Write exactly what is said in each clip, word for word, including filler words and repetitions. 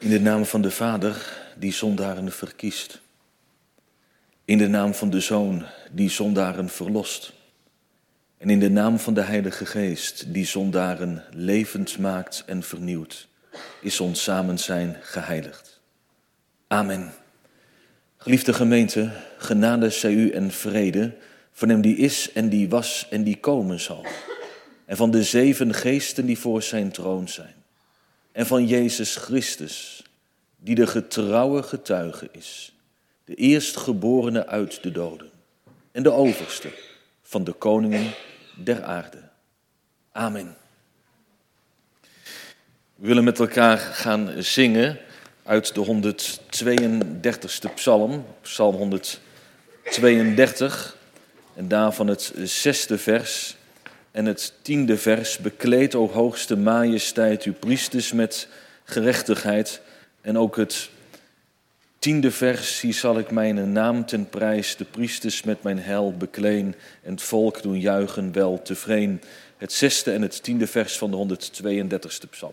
In de naam van de Vader, die zondaren verkiest. In de naam van de Zoon, die zondaren verlost. En in de naam van de Heilige Geest, die zondaren levend maakt en vernieuwt, is ons samenzijn geheiligd. Amen. Geliefde gemeente, genade zij u en vrede van hem die is en die was en die komen zal. En van de zeven geesten die voor zijn troon zijn. En van Jezus Christus, die de getrouwe getuige is. De eerstgeborene uit de doden. En de overste van de koningen der aarde. Amen. We willen met elkaar gaan zingen uit de honderdtweeëndertigste psalm. Psalm honderdtweeëndertig. En daarvan het zesde vers en het tiende vers. Bekleed, o hoogste majesteit, uw priesters met gerechtigheid. En ook het tiende vers, hier zal ik mijn naam ten prijs, de priesters met mijn heil bekleen en het volk doen juichen wel tevreden. Het zesde en het tiende vers van de honderdtweeëndertigste psalm.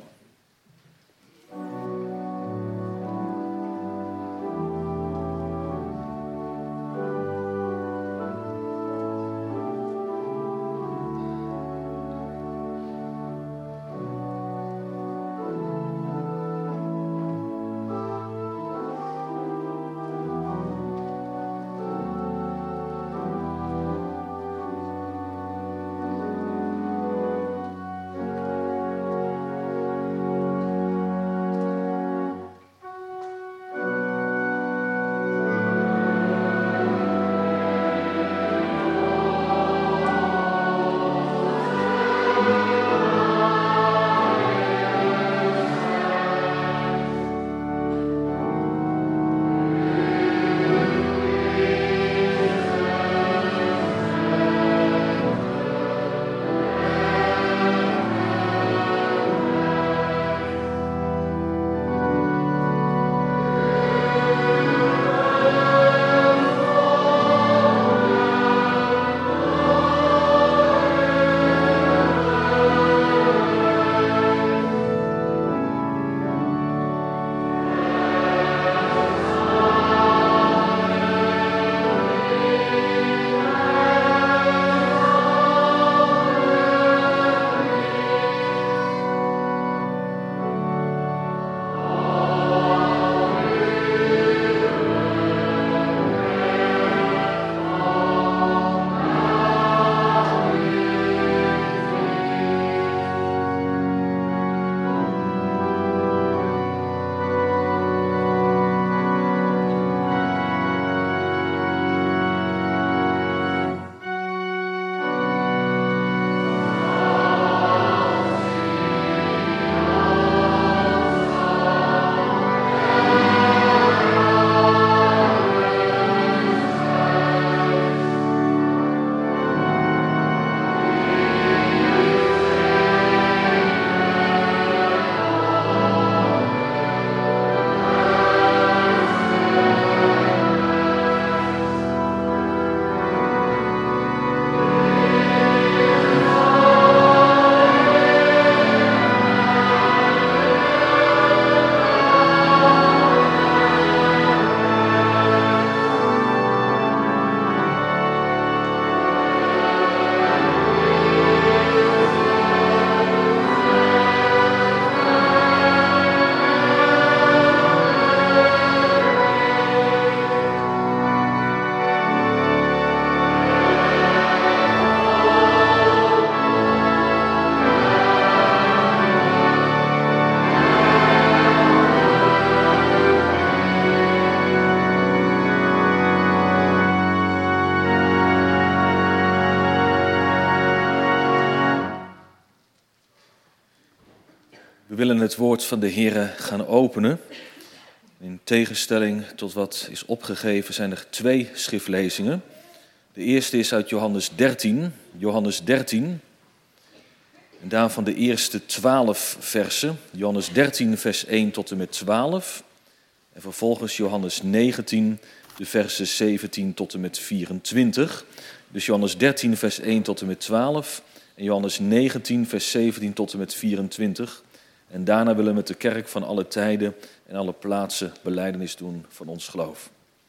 We willen het woord van de Heere gaan openen. In tegenstelling tot wat is opgegeven zijn er twee schriftlezingen. De eerste is uit Johannes dertien. Johannes dertien. En daarvan de eerste twaalf versen. Johannes dertien vers één tot en met twaalf. En vervolgens Johannes negentien, de versen zeventien tot en met vierentwintig. Dus Johannes dertien vers één tot en met twaalf. En Johannes negentien vers zeventien tot en met vierentwintig. En daarna willen we met de kerk van alle tijden en alle plaatsen belijdenis doen van ons geloof.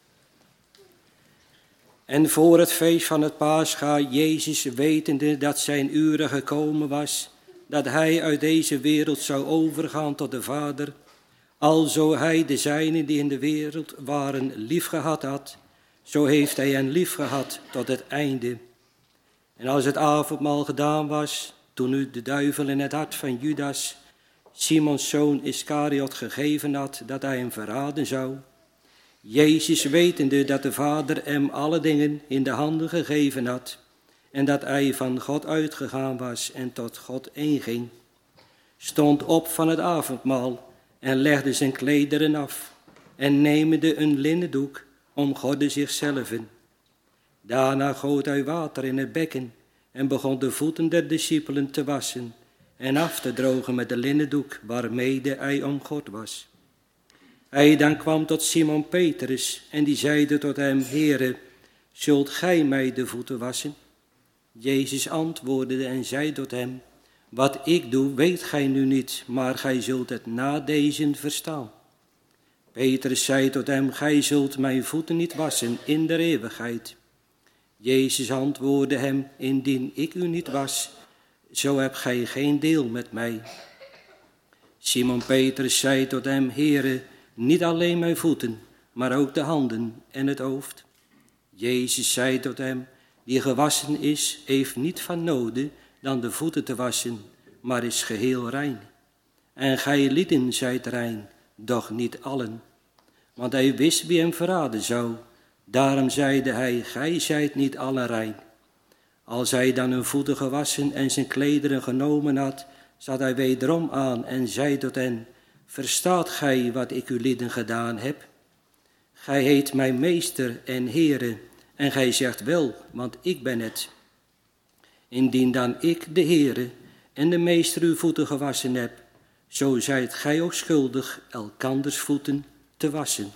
En voor het feest van het Pascha, Jezus wetende dat zijn uren gekomen was, dat hij uit deze wereld zou overgaan tot de Vader, alzo hij de zijnen die in de wereld waren liefgehad had, zo heeft hij hen liefgehad tot het einde. En als het avondmaal gedaan was, toen nu de duivel in het hart van Judas, Simons zoon Iskariot, gegeven had dat hij hem verraden zou, Jezus wetende dat de Vader hem alle dingen in de handen gegeven had en dat hij van God uitgegaan was en tot God inging, stond op van het avondmaal en legde zijn klederen af en nemende een linnen doek omgordde zichzelf. Daarna goot hij water in het bekken en begon de voeten der discipelen te wassen en af te drogen met de linnen doek waarmede hij omgord was. Hij dan kwam tot Simon Petrus en die zeide tot hem, Heere, zult gij mij de voeten wassen? Jezus antwoordde en zei tot hem, wat ik doe weet gij nu niet, maar gij zult het na dezen verstaan. Petrus zei tot hem, gij zult mijn voeten niet wassen in de eeuwigheid. Jezus antwoordde hem, indien ik u niet was, zo hebt gij geen deel met mij. Simon Petrus zei tot hem, Heere, niet alleen mijn voeten, maar ook de handen en het hoofd. Jezus zei tot hem, die gewassen is, heeft niet van noden dan de voeten te wassen, maar is geheel rein. En gij lieden zijt rein, doch niet allen. Want hij wist wie hem verraden zou. Daarom zeide hij, gij zijt niet allen rein. Als hij dan hun voeten gewassen en zijn klederen genomen had, zat hij wederom aan en zei tot hen, verstaat gij wat ik u lieden gedaan heb? Gij heet mij meester en Heere, en gij zegt wel, want ik ben het. Indien dan ik, de Heere, en de meester uw voeten gewassen heb, zo zijt gij ook schuldig elkanders voeten te wassen.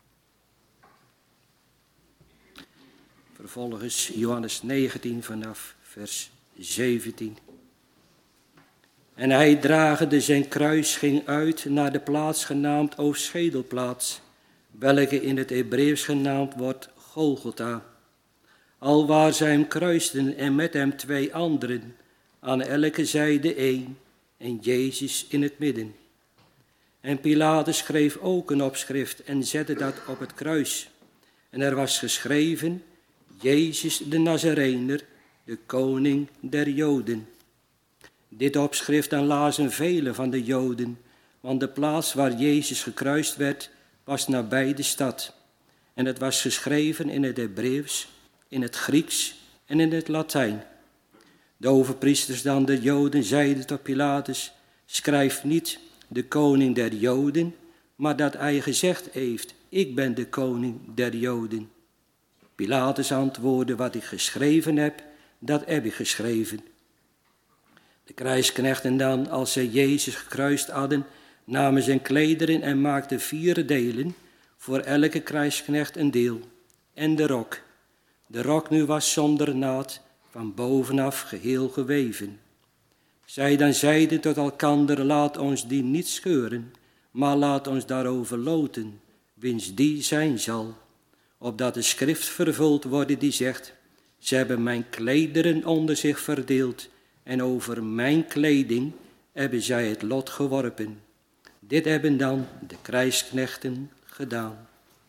Vervolgens Johannes negentien vanaf vers zeventien. En hij dragende zijn kruis ging uit naar de plaats genaamd Oostschedelplaats, welke in het Hebreeuws genaamd wordt Golgotha. Alwaar zij hem kruisten en met hem twee anderen, aan elke zijde één, en Jezus in het midden. En Pilatus schreef ook een opschrift en zette dat op het kruis. En er was geschreven, Jezus de Nazarener, de koning der Joden. Dit opschrift dan lazen velen van de Joden, want de plaats waar Jezus gekruist werd, was nabij de stad. En het was geschreven in het Hebreeuws, in het Grieks en in het Latijn. De overpriesters dan der Joden zeiden tot Pilatus, schrijf niet de koning der Joden, maar dat hij gezegd heeft, ik ben de koning der Joden. Pilatus antwoordde, wat ik geschreven heb, dat heb ik geschreven. De krijgsknechten dan, als zij Jezus gekruist hadden, namen zijn klederen en maakten vier delen, voor elke krijgsknecht een deel, en de rok. De rok nu was zonder naad, van bovenaf geheel geweven. Zij dan zeiden tot elkander, laat ons die niet scheuren, maar laat ons daarover loten, wiens die zijn zal. Opdat de schrift vervuld worden die zegt, ze hebben mijn klederen onder zich verdeeld, en over mijn kleding hebben zij het lot geworpen. Dit hebben dan de krijgsknechten gedaan.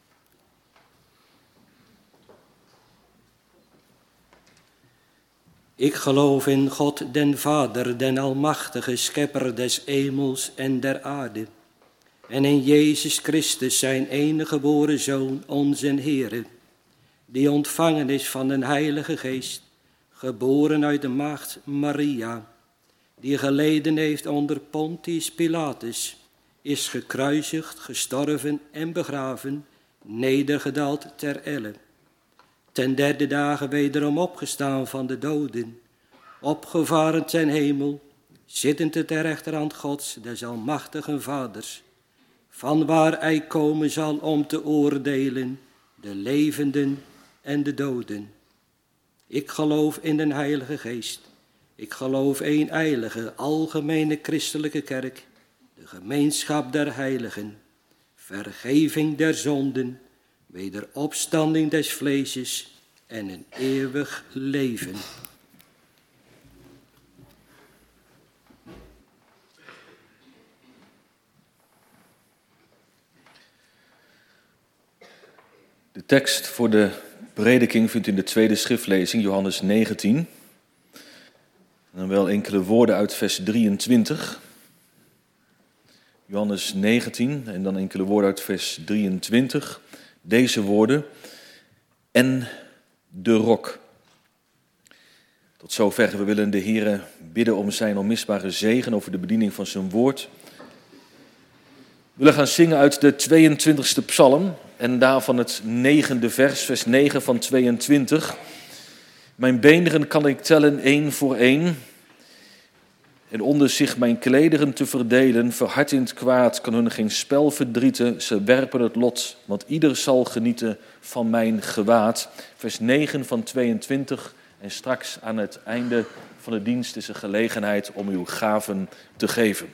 Ik geloof in God den Vader, den almachtige schepper des hemels en der aarde. En in Jezus Christus, zijn enige geboren Zoon, onze Heere, die ontvangen is van den Heilige Geest, geboren uit de maagd Maria, die geleden heeft onder Pontius Pilatus, is gekruisigd, gestorven en begraven, nedergedaald ter elle. Ten derde dagen wederom opgestaan van de doden, opgevaren ten hemel, zittend ter rechterhand Gods, des almachtigen Vaders, van waar hij komen zal om te oordelen de levenden en de doden. Ik geloof in den Heilige Geest. Ik geloof één heilige, algemene christelijke kerk, de de gemeenschap der heiligen, vergeving der zonden, wederopstanding des vleeses en een eeuwig leven. De tekst voor de prediking vindt u in de tweede schriftlezing, Johannes negentien. En dan wel enkele woorden uit vers drieëntwintig. Johannes negentien en dan enkele woorden uit vers drieëntwintig. Deze woorden: en de rok. Tot zover. We willen de Heere bidden om zijn onmisbare zegen over de bediening van zijn woord. We willen gaan zingen uit de tweeëntwintigste psalm en daarvan het negende vers, vers negen van tweeëntwintig. Mijn beenderen kan ik tellen één voor één. En onder zich mijn klederen te verdelen, verhard in het kwaad, kan hun geen spel verdrieten. Ze werpen het lot, want ieder zal genieten van mijn gewaad. Vers negen van tweeëntwintig. En straks aan het einde van de dienst is er gelegenheid om uw gaven te geven.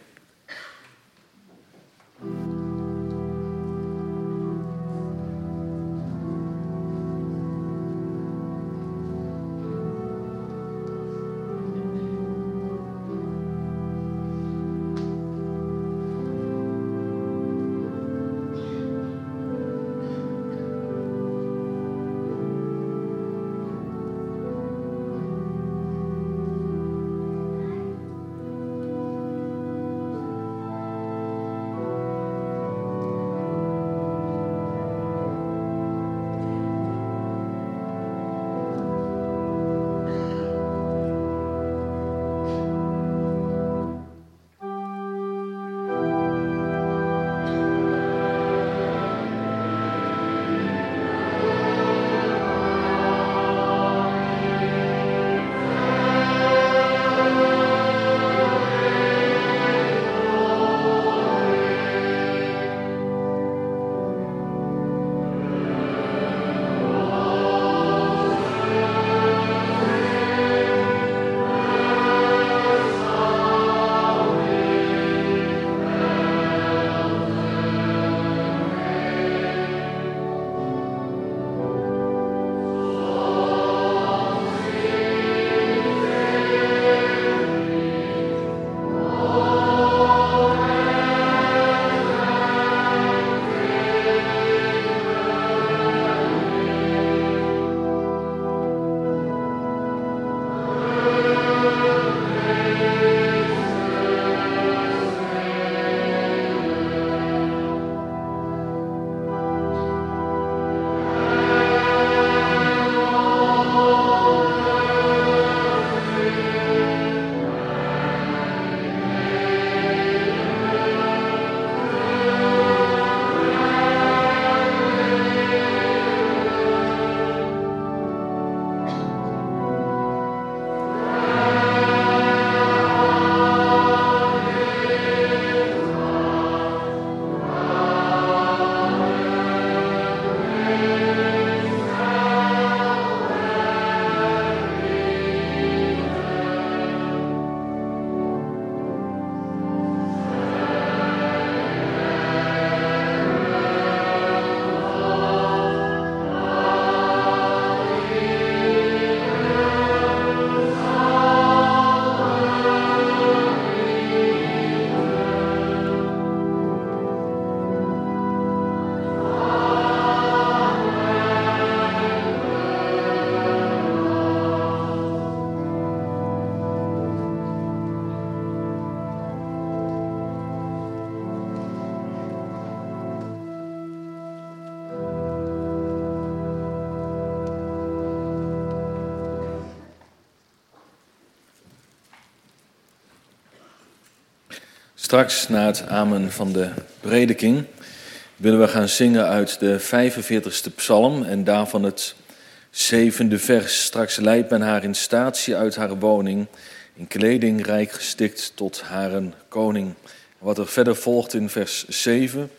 Straks na het amen van de prediking willen we gaan zingen uit de vijfenveertigste psalm en daarvan het zevende vers. Straks leidt men haar in statie uit haar woning, in kleding rijk gestikt tot haren koning. Wat er verder volgt in vers zeven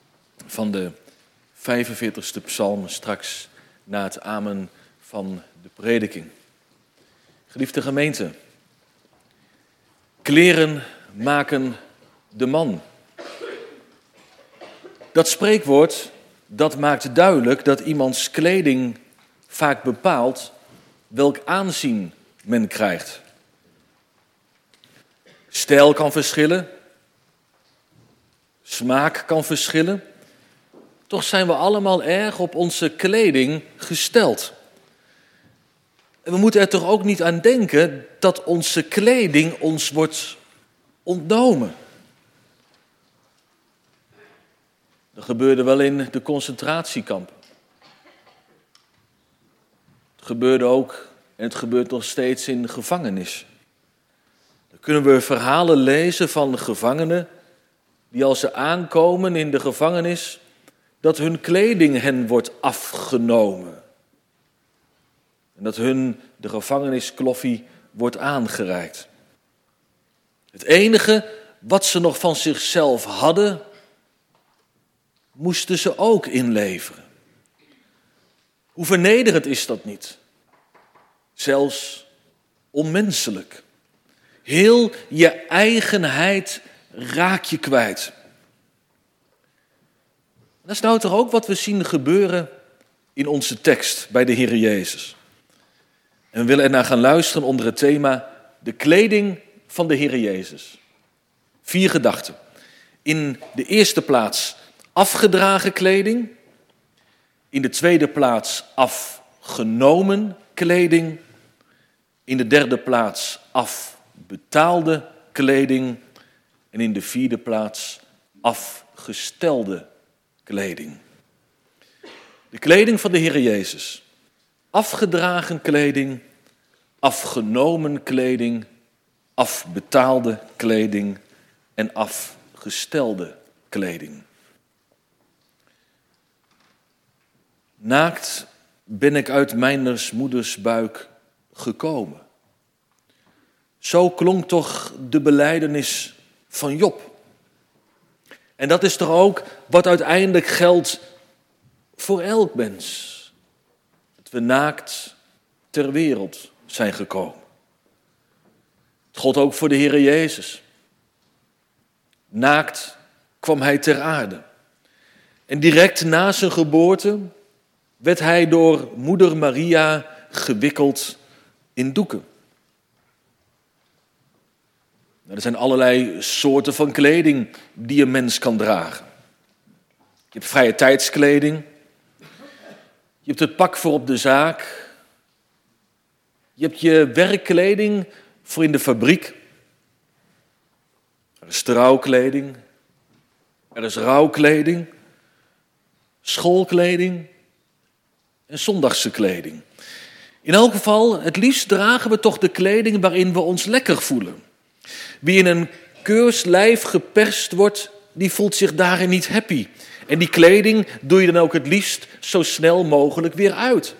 van de vijfenveertigste psalm, straks na het amen van de prediking. Geliefde gemeente, kleren maken de man. dat spreekwoord, dat maakt duidelijk dat iemands kleding vaak bepaalt welk aanzien men krijgt. Stijl kan verschillen, smaak kan verschillen. Toch zijn we allemaal erg op onze kleding gesteld. En we moeten er toch ook niet aan denken dat onze kleding ons wordt ontnomen. Dat gebeurde wel in de concentratiekampen. Het gebeurde ook, en het gebeurt nog steeds in gevangenis. Dan kunnen we verhalen lezen van gevangenen die als ze aankomen in de gevangenis, dat hun kleding hen wordt afgenomen. En dat hun de gevangeniskloffie wordt aangereikt. Het enige wat ze nog van zichzelf hadden, moesten ze ook inleveren. Hoe vernederend is dat niet? Zelfs onmenselijk. Heel je eigenheid raak je kwijt. Dat is nou toch ook wat we zien gebeuren in onze tekst bij de Heer Jezus. En we willen ernaar gaan luisteren onder het thema de kleding van de Heer Jezus. Vier gedachten. In de eerste plaats afgedragen kleding. In de tweede plaats afgenomen kleding. In de derde plaats afbetaalde kleding. En in de vierde plaats afgestelde kleding. De kleding van de Heer Jezus. Afgedragen kleding, afgenomen kleding, afbetaalde kleding en afgestelde kleding. Naakt ben ik uit mijners moeders buik gekomen. Zo klonk toch de belijdenis van Job. En dat is toch ook wat uiteindelijk geldt voor elk mens. Dat we naakt ter wereld zijn gekomen. Het gold ook voor de Heer Jezus. Naakt kwam hij ter aarde. En direct na zijn geboorte werd hij door moeder Maria gewikkeld in doeken. Er zijn allerlei soorten van kleding die een mens kan dragen. Je hebt vrije tijdskleding. Je hebt het pak voor op de zaak. Je hebt je werkkleding voor in de fabriek. Er is trouwkleding. Er is rouwkleding. Schoolkleding. En zondagse kleding. In elk geval, het liefst dragen we toch de kleding waarin we ons lekker voelen. Wie in een keurslijf geperst wordt, die voelt zich daarin niet happy. En die kleding doe je dan ook het liefst zo snel mogelijk weer uit.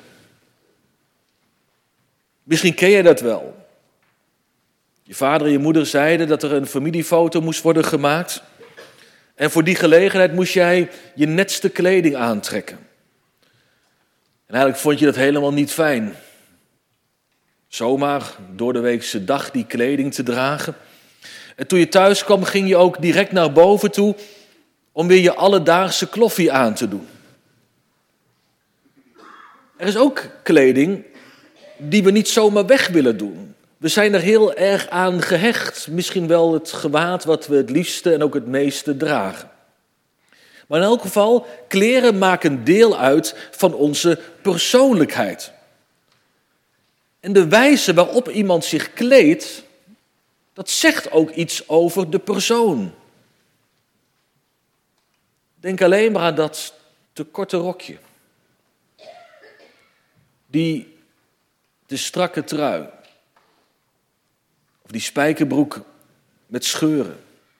Misschien ken je dat wel. Je vader en je moeder zeiden dat er een familiefoto moest worden gemaakt. En voor die gelegenheid moest jij je netste kleding aantrekken. En eigenlijk vond je dat helemaal niet fijn. Zomaar door de weekse dag die kleding te dragen. En toen je thuis kwam, ging je ook direct naar boven toe om weer je alledaagse kloffie aan te doen. Er is ook kleding die we niet zomaar weg willen doen. We zijn er heel erg aan gehecht. Misschien wel het gewaad wat we het liefste en ook het meeste dragen. Maar in elk geval, kleren maken deel uit van onze persoonlijkheid. En de wijze waarop iemand zich kleedt, dat zegt ook iets over de persoon. Denk alleen maar aan dat te korte rokje. Die de strakke trui. Of die spijkerbroek met scheuren.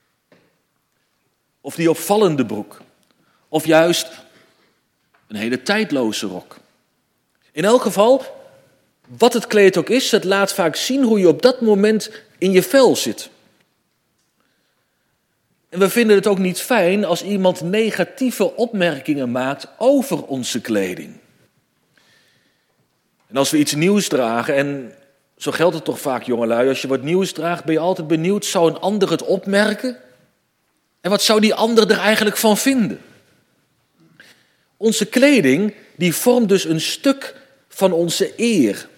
Of die opvallende broek. Of juist een hele tijdloze rok. In elk geval, wat het kleed ook is, het laat vaak zien hoe je op dat moment in je vel zit. En we vinden het ook niet fijn als iemand negatieve opmerkingen maakt over onze kleding. En als we iets nieuws dragen, en zo geldt het toch vaak jongelui, als je wat nieuws draagt ben je altijd benieuwd, zou een ander het opmerken? En wat zou die ander er eigenlijk van vinden? Onze kleding, die vormt dus een stuk van onze eer. Dat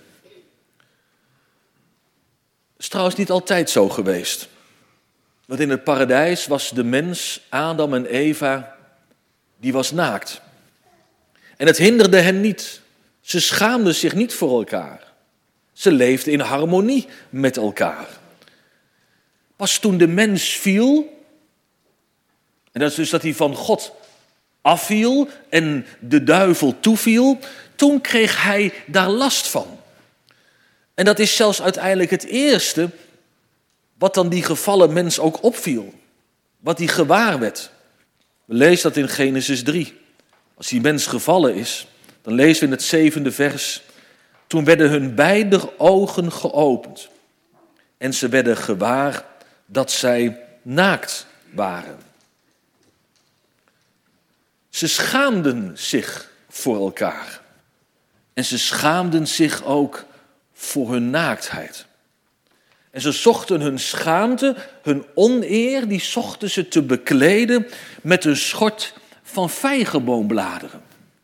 is trouwens niet altijd zo geweest. Want in het paradijs was de mens, Adam en Eva, die was naakt. En het hinderde hen niet. Ze schaamden zich niet voor elkaar. Ze leefden in harmonie met elkaar. Pas toen de mens viel, en dat is dus dat hij van God afviel en de duivel toeviel, toen kreeg hij daar last van. En dat is zelfs uiteindelijk het eerste wat dan die gevallen mens ook opviel. Wat hij gewaar werd. We lezen dat in Genesis drie. Als die mens gevallen is, dan lezen we in het zevende vers. Toen werden hun beide ogen geopend. En ze werden gewaar dat zij naakt waren. Ze schaamden zich voor elkaar. En ze schaamden zich ook voor hun naaktheid. En ze zochten hun schaamte, hun oneer, die zochten ze te bekleden met een schort van vijgenboombladeren.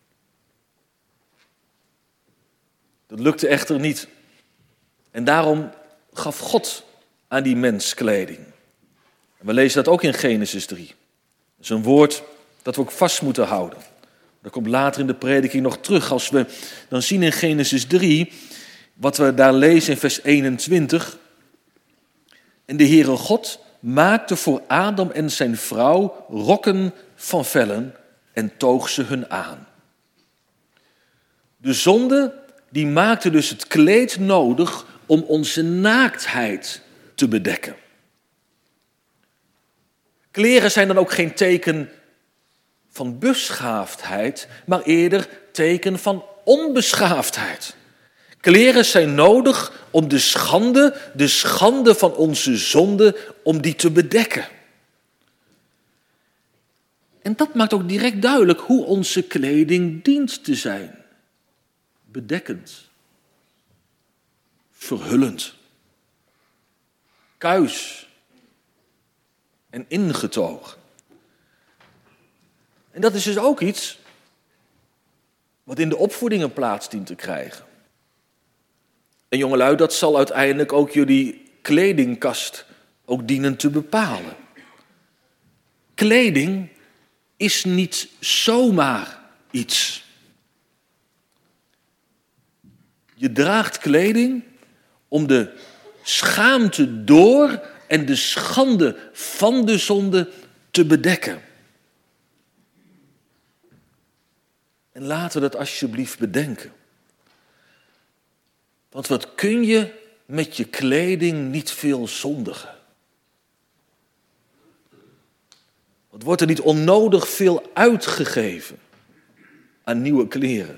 Dat lukte echter niet. En daarom gaf God aan die mens kleding. En we lezen dat ook in Genesis drie. Dat is een woord dat we ook vast moeten houden. Dat komt later in de prediking nog terug. Als we dan zien in Genesis drie, wat we daar lezen in vers eenentwintig. En de Heere God maakte voor Adam en zijn vrouw rokken van vellen en toog ze hun aan. De zonde die maakte dus het kleed nodig om onze naaktheid te bedekken. Kleren zijn dan ook geen teken van beschaafdheid, maar eerder teken van onbeschaafdheid. Kleren zijn nodig om de schande, de schande van onze zonde, om die te bedekken. En dat maakt ook direct duidelijk hoe onze kleding dient te zijn. Bedekkend. Verhullend. Kuis. En ingetogen. En dat is dus ook iets wat in de opvoedingen plaats dient te krijgen. En jongelui, dat zal uiteindelijk ook jullie kledingkast ook dienen te bepalen. Kleding is niet zomaar iets. Je draagt kleding om de schaamte door en de schande van de zonde te bedekken. En laten we dat alsjeblieft bedenken. Want wat kun je met je kleding niet veel zondigen? Wat wordt er niet onnodig veel uitgegeven aan nieuwe kleren?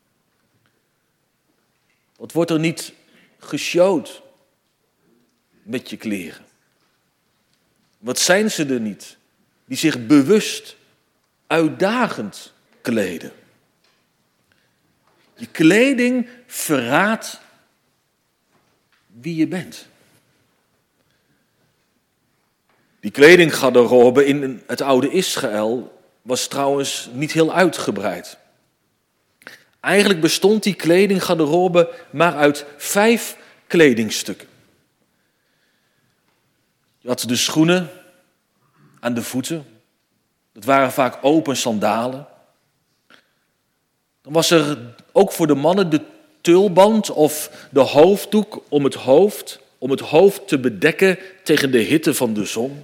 Wat wordt er niet geshowd met je kleren? Wat zijn ze er niet die zich bewust, uitdagend kleden? Je kleding verraadt wie je bent. Die kledinggarderobe in het oude Israël was trouwens niet heel uitgebreid. Eigenlijk bestond die kledinggarderobe maar uit vijf kledingstukken. Je had de schoenen aan de voeten. Dat waren vaak open sandalen. Dan was er ook voor de mannen de tulband of de hoofddoek om het hoofd, om het hoofd te bedekken tegen de hitte van de zon.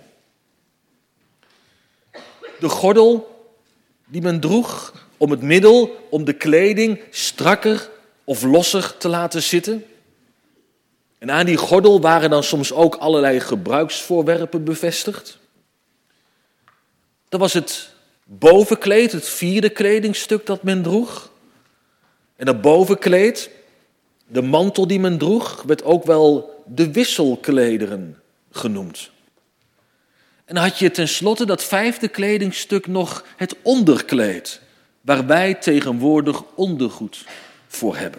De gordel die men droeg om het middel om de kleding strakker of losser te laten zitten. En aan die gordel waren dan soms ook allerlei gebruiksvoorwerpen bevestigd. Dat was het bovenkleed, het vierde kledingstuk dat men droeg. En dat bovenkleed, de mantel die men droeg, werd ook wel de wisselklederen genoemd. En dan had je tenslotte dat vijfde kledingstuk nog het onderkleed, waar wij tegenwoordig ondergoed voor hebben.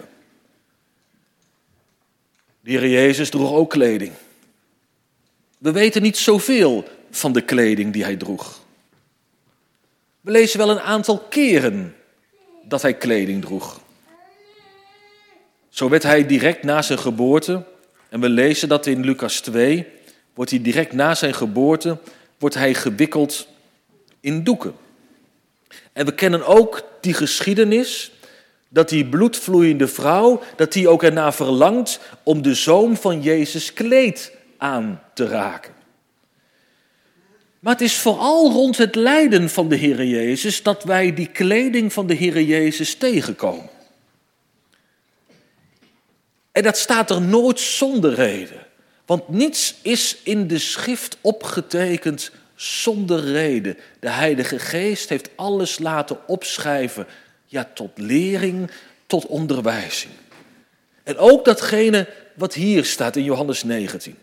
De Heer Jezus droeg ook kleding. We weten niet zoveel van de kleding die hij droeg. We lezen wel een aantal keren dat hij kleding droeg. Zo werd hij direct na zijn geboorte, en we lezen dat in Lucas twee, wordt hij direct na zijn geboorte, wordt hij gewikkeld in doeken. En we kennen ook die geschiedenis, dat die bloedvloeiende vrouw, dat die ook ernaar verlangt om de zoom van Jezus kleed aan te raken. Maar het is vooral rond het lijden van de Heere Jezus dat wij die kleding van de Heere Jezus tegenkomen. En dat staat er nooit zonder reden. Want niets is in de schrift opgetekend zonder reden. De Heilige Geest heeft alles laten opschrijven, ja, tot lering, tot onderwijzing. En ook datgene wat hier staat in Johannes negentien.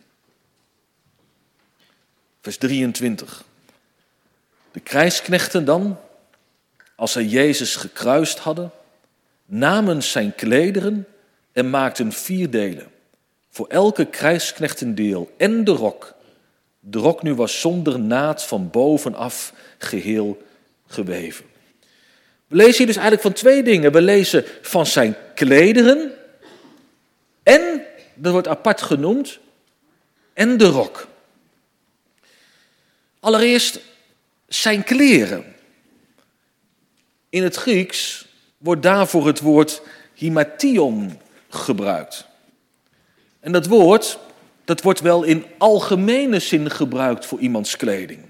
Vers drieëntwintig. De krijgsknechten dan, als zij Jezus gekruist hadden, namen zijn klederen en maakten vier delen. Voor elke krijgsknecht een deel en de rok. De rok nu was zonder naad van bovenaf geheel geweven. We lezen hier dus eigenlijk van twee dingen. We lezen van zijn klederen en, dat wordt apart genoemd, en de rok. Allereerst zijn kleren. In het Grieks wordt daarvoor het woord himation gebruikt. En dat woord, dat wordt wel in algemene zin gebruikt voor iemands kleding.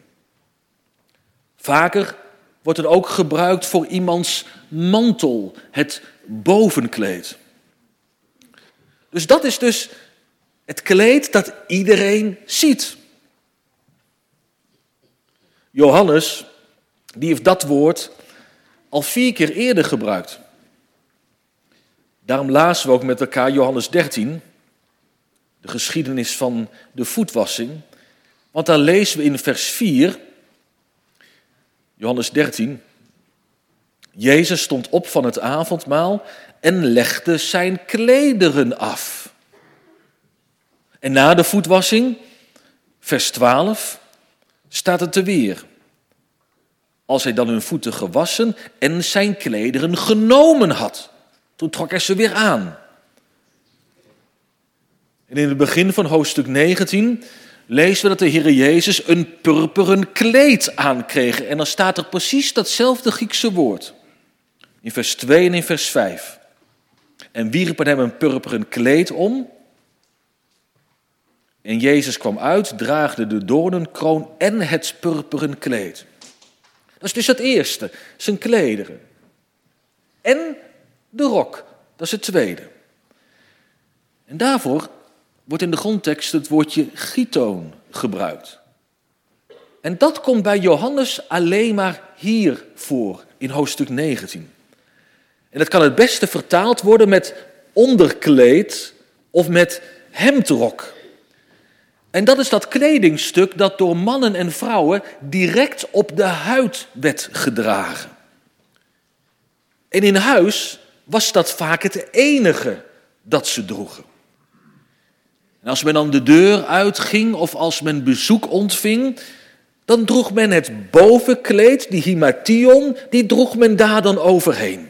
Vaker wordt het ook gebruikt voor iemands mantel, het bovenkleed. Dus dat is dus het kleed dat iedereen ziet. Johannes, die heeft dat woord al vier keer eerder gebruikt. Daarom lazen we ook met elkaar Johannes dertien, de geschiedenis van de voetwassing. Want daar lezen we in vers vier, Johannes dertien, Jezus stond op van het avondmaal en legde zijn klederen af. En na de voetwassing, vers twaalf, staat het er weer. Als hij dan hun voeten gewassen en zijn klederen genomen had, toen trok hij ze weer aan. En in het begin van hoofdstuk negentien lezen we dat de Heere Jezus een purperen kleed aankreeg. En dan staat er precies datzelfde Griekse woord. In vers twee en in vers vijf. En wierpen hem een purperen kleed om. En Jezus kwam uit, draagde de doornenkroon en het purperen kleed. Dat is dus het eerste, zijn klederen. En de rok, dat is het tweede. En daarvoor wordt in de grondtekst het woordje chitoon gebruikt. En dat komt bij Johannes alleen maar hier voor, in hoofdstuk negentien. En dat kan het beste vertaald worden met onderkleed of met hemdrok. En dat is dat kledingstuk dat door mannen en vrouwen direct op de huid werd gedragen. En in huis was dat vaak het enige dat ze droegen. En als men dan de deur uitging of als men bezoek ontving, dan droeg men het bovenkleed, die himation, die droeg men daar dan overheen.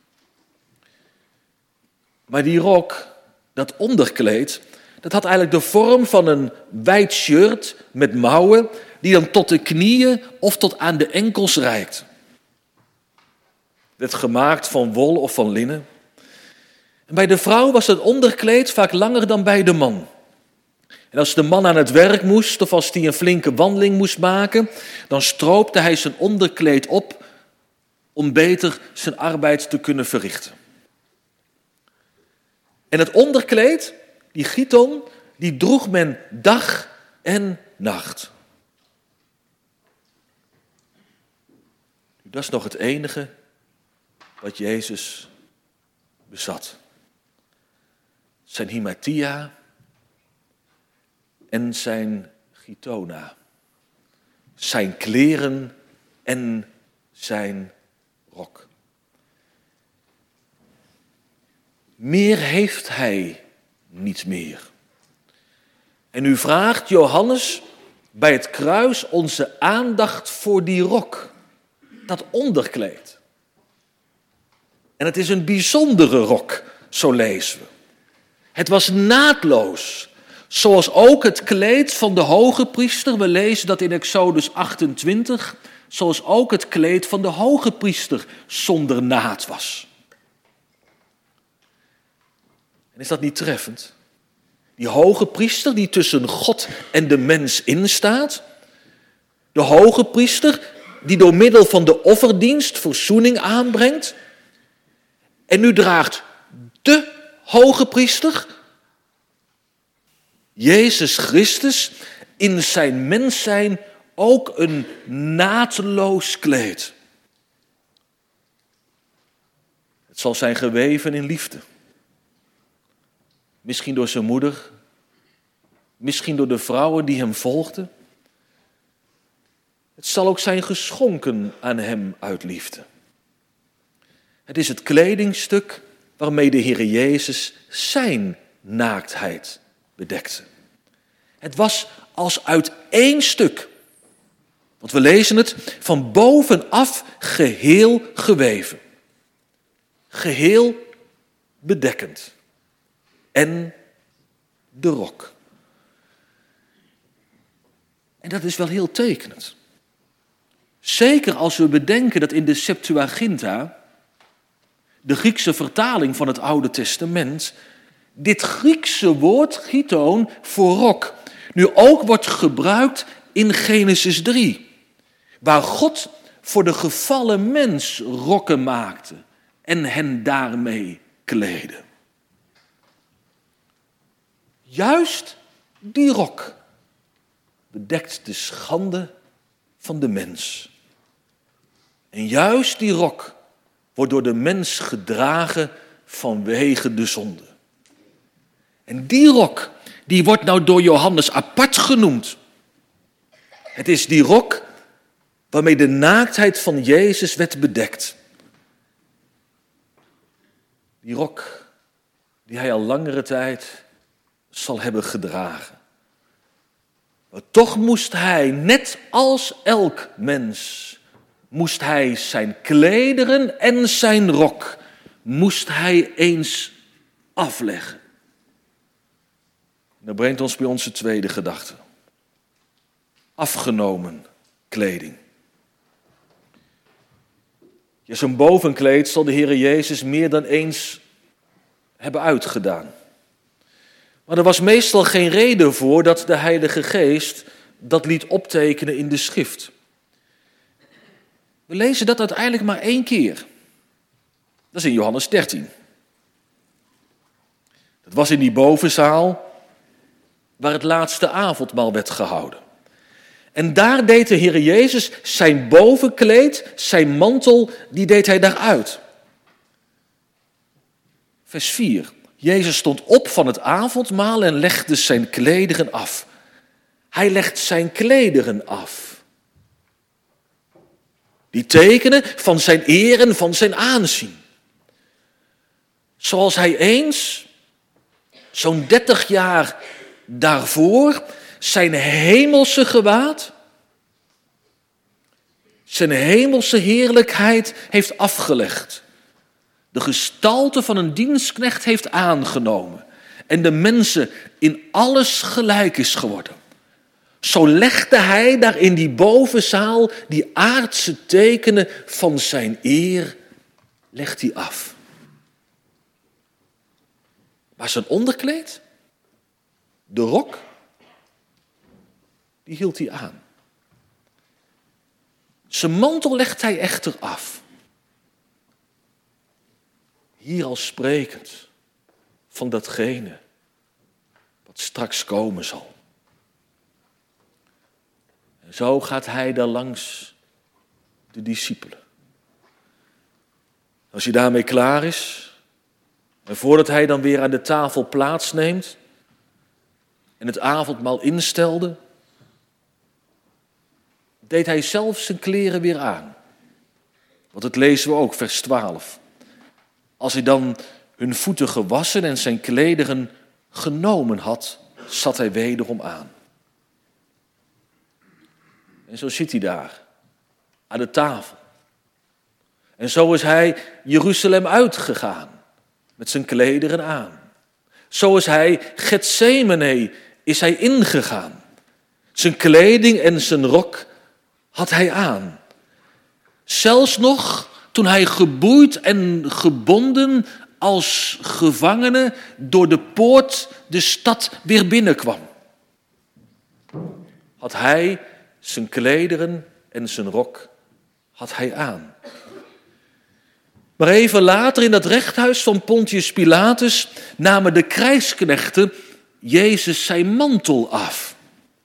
Maar die rok, dat onderkleed, dat had eigenlijk de vorm van een wijd shirt met mouwen die dan tot de knieën of tot aan de enkels reikt. Het werd gemaakt van wol of van linnen. En bij de vrouw was het onderkleed vaak langer dan bij de man. En als de man aan het werk moest of als hij een flinke wandeling moest maken, dan stroopte hij zijn onderkleed op om beter zijn arbeid te kunnen verrichten. En het onderkleed, die chiton, die droeg men dag en nacht. Dat is nog het enige wat Jezus bezat. Zijn himatia en zijn chitona. Zijn kleren en zijn rok. Meer heeft hij niet meer. En u vraagt Johannes bij het kruis onze aandacht voor die rok, dat onderkleed. En het is een bijzondere rok, zo lezen we. Het was naadloos, zoals ook het kleed van de hoge priester. We lezen dat in Exodus achtentwintig, zoals ook het kleed van de hoge priester zonder naad was. En is dat niet treffend? Die hoge priester die tussen God en de mens instaat. De hoge priester die door middel van de offerdienst verzoening aanbrengt. En nu draagt de hoge priester, Jezus Christus, in zijn mens zijn ook een naadloos kleed. Het zal zijn geweven in liefde. Misschien door zijn moeder, misschien door de vrouwen die hem volgden. Het zal ook zijn geschonken aan hem uit liefde. Het is het kledingstuk waarmee de Heer Jezus zijn naaktheid bedekte. Het was als uit één stuk. Want we lezen het van bovenaf geheel geweven. Geheel bedekkend. En de rok. En dat is wel heel tekenend. Zeker als we bedenken dat in de Septuaginta, de Griekse vertaling van het Oude Testament, dit Griekse woord, chitoon, voor rok, nu ook wordt gebruikt in Genesis drie. Waar God voor de gevallen mens rokken maakte en hen daarmee kleedde. Juist die rok bedekt de schande van de mens. En juist die rok wordt door de mens gedragen vanwege de zonde. En die rok, die wordt nou door Johannes apart genoemd. Het is die rok waarmee de naaktheid van Jezus werd bedekt. Die rok die hij al langere tijd zal hebben gedragen. Maar toch moest hij, net als elk mens, moest hij zijn klederen en zijn rok, moest hij eens afleggen. Dat brengt ons bij onze tweede gedachte. Afgenomen kleding. Ja, zo'n bovenkleed zal de Heer Jezus meer dan eens hebben uitgedaan. Maar er was meestal geen reden voor dat de Heilige Geest dat liet optekenen in de schrift. We lezen dat uiteindelijk maar één keer. Dat is in Johannes dertien. Dat was in die bovenzaal waar het laatste avondmaal werd gehouden. En daar deed de Heer Jezus zijn bovenkleed, zijn mantel, die deed hij daaruit. Vers vier. Jezus stond op van het avondmaal en legde zijn klederen af. Hij legt zijn klederen af. Die tekenen van zijn eer en van zijn aanzien. Zoals hij eens, zo'n dertig jaar daarvoor, zijn hemelse gewaad, zijn hemelse heerlijkheid heeft afgelegd. De gestalte van een dienstknecht heeft aangenomen en de mensen in alles gelijk is geworden. Zo legde hij daar in die bovenzaal die aardse tekenen van zijn eer, legt hij af. Maar zijn onderkleed, de rok, die hield hij aan. Zijn mantel legt hij echter af. Hier al sprekend van datgene wat straks komen zal. En zo gaat hij daar langs de discipelen. Als hij daarmee klaar is, en voordat hij dan weer aan de tafel plaatsneemt en het avondmaal instelde, deed hij zelf zijn kleren weer aan. Want dat lezen we ook, vers twaalf. Als hij dan hun voeten gewassen en zijn klederen genomen had, zat hij wederom aan. En zo zit hij daar, aan de tafel. En zo is hij Jeruzalem uitgegaan, met zijn klederen aan. Zo is hij Getsemane, is hij ingegaan. Zijn kleding en zijn rok had hij aan. Zelfs nog toen hij geboeid en gebonden als gevangene door de poort de stad weer binnenkwam, had hij zijn klederen en zijn rok had hij aan. Maar even later in dat rechthuis van Pontius Pilatus namen de krijgsknechten Jezus zijn mantel af.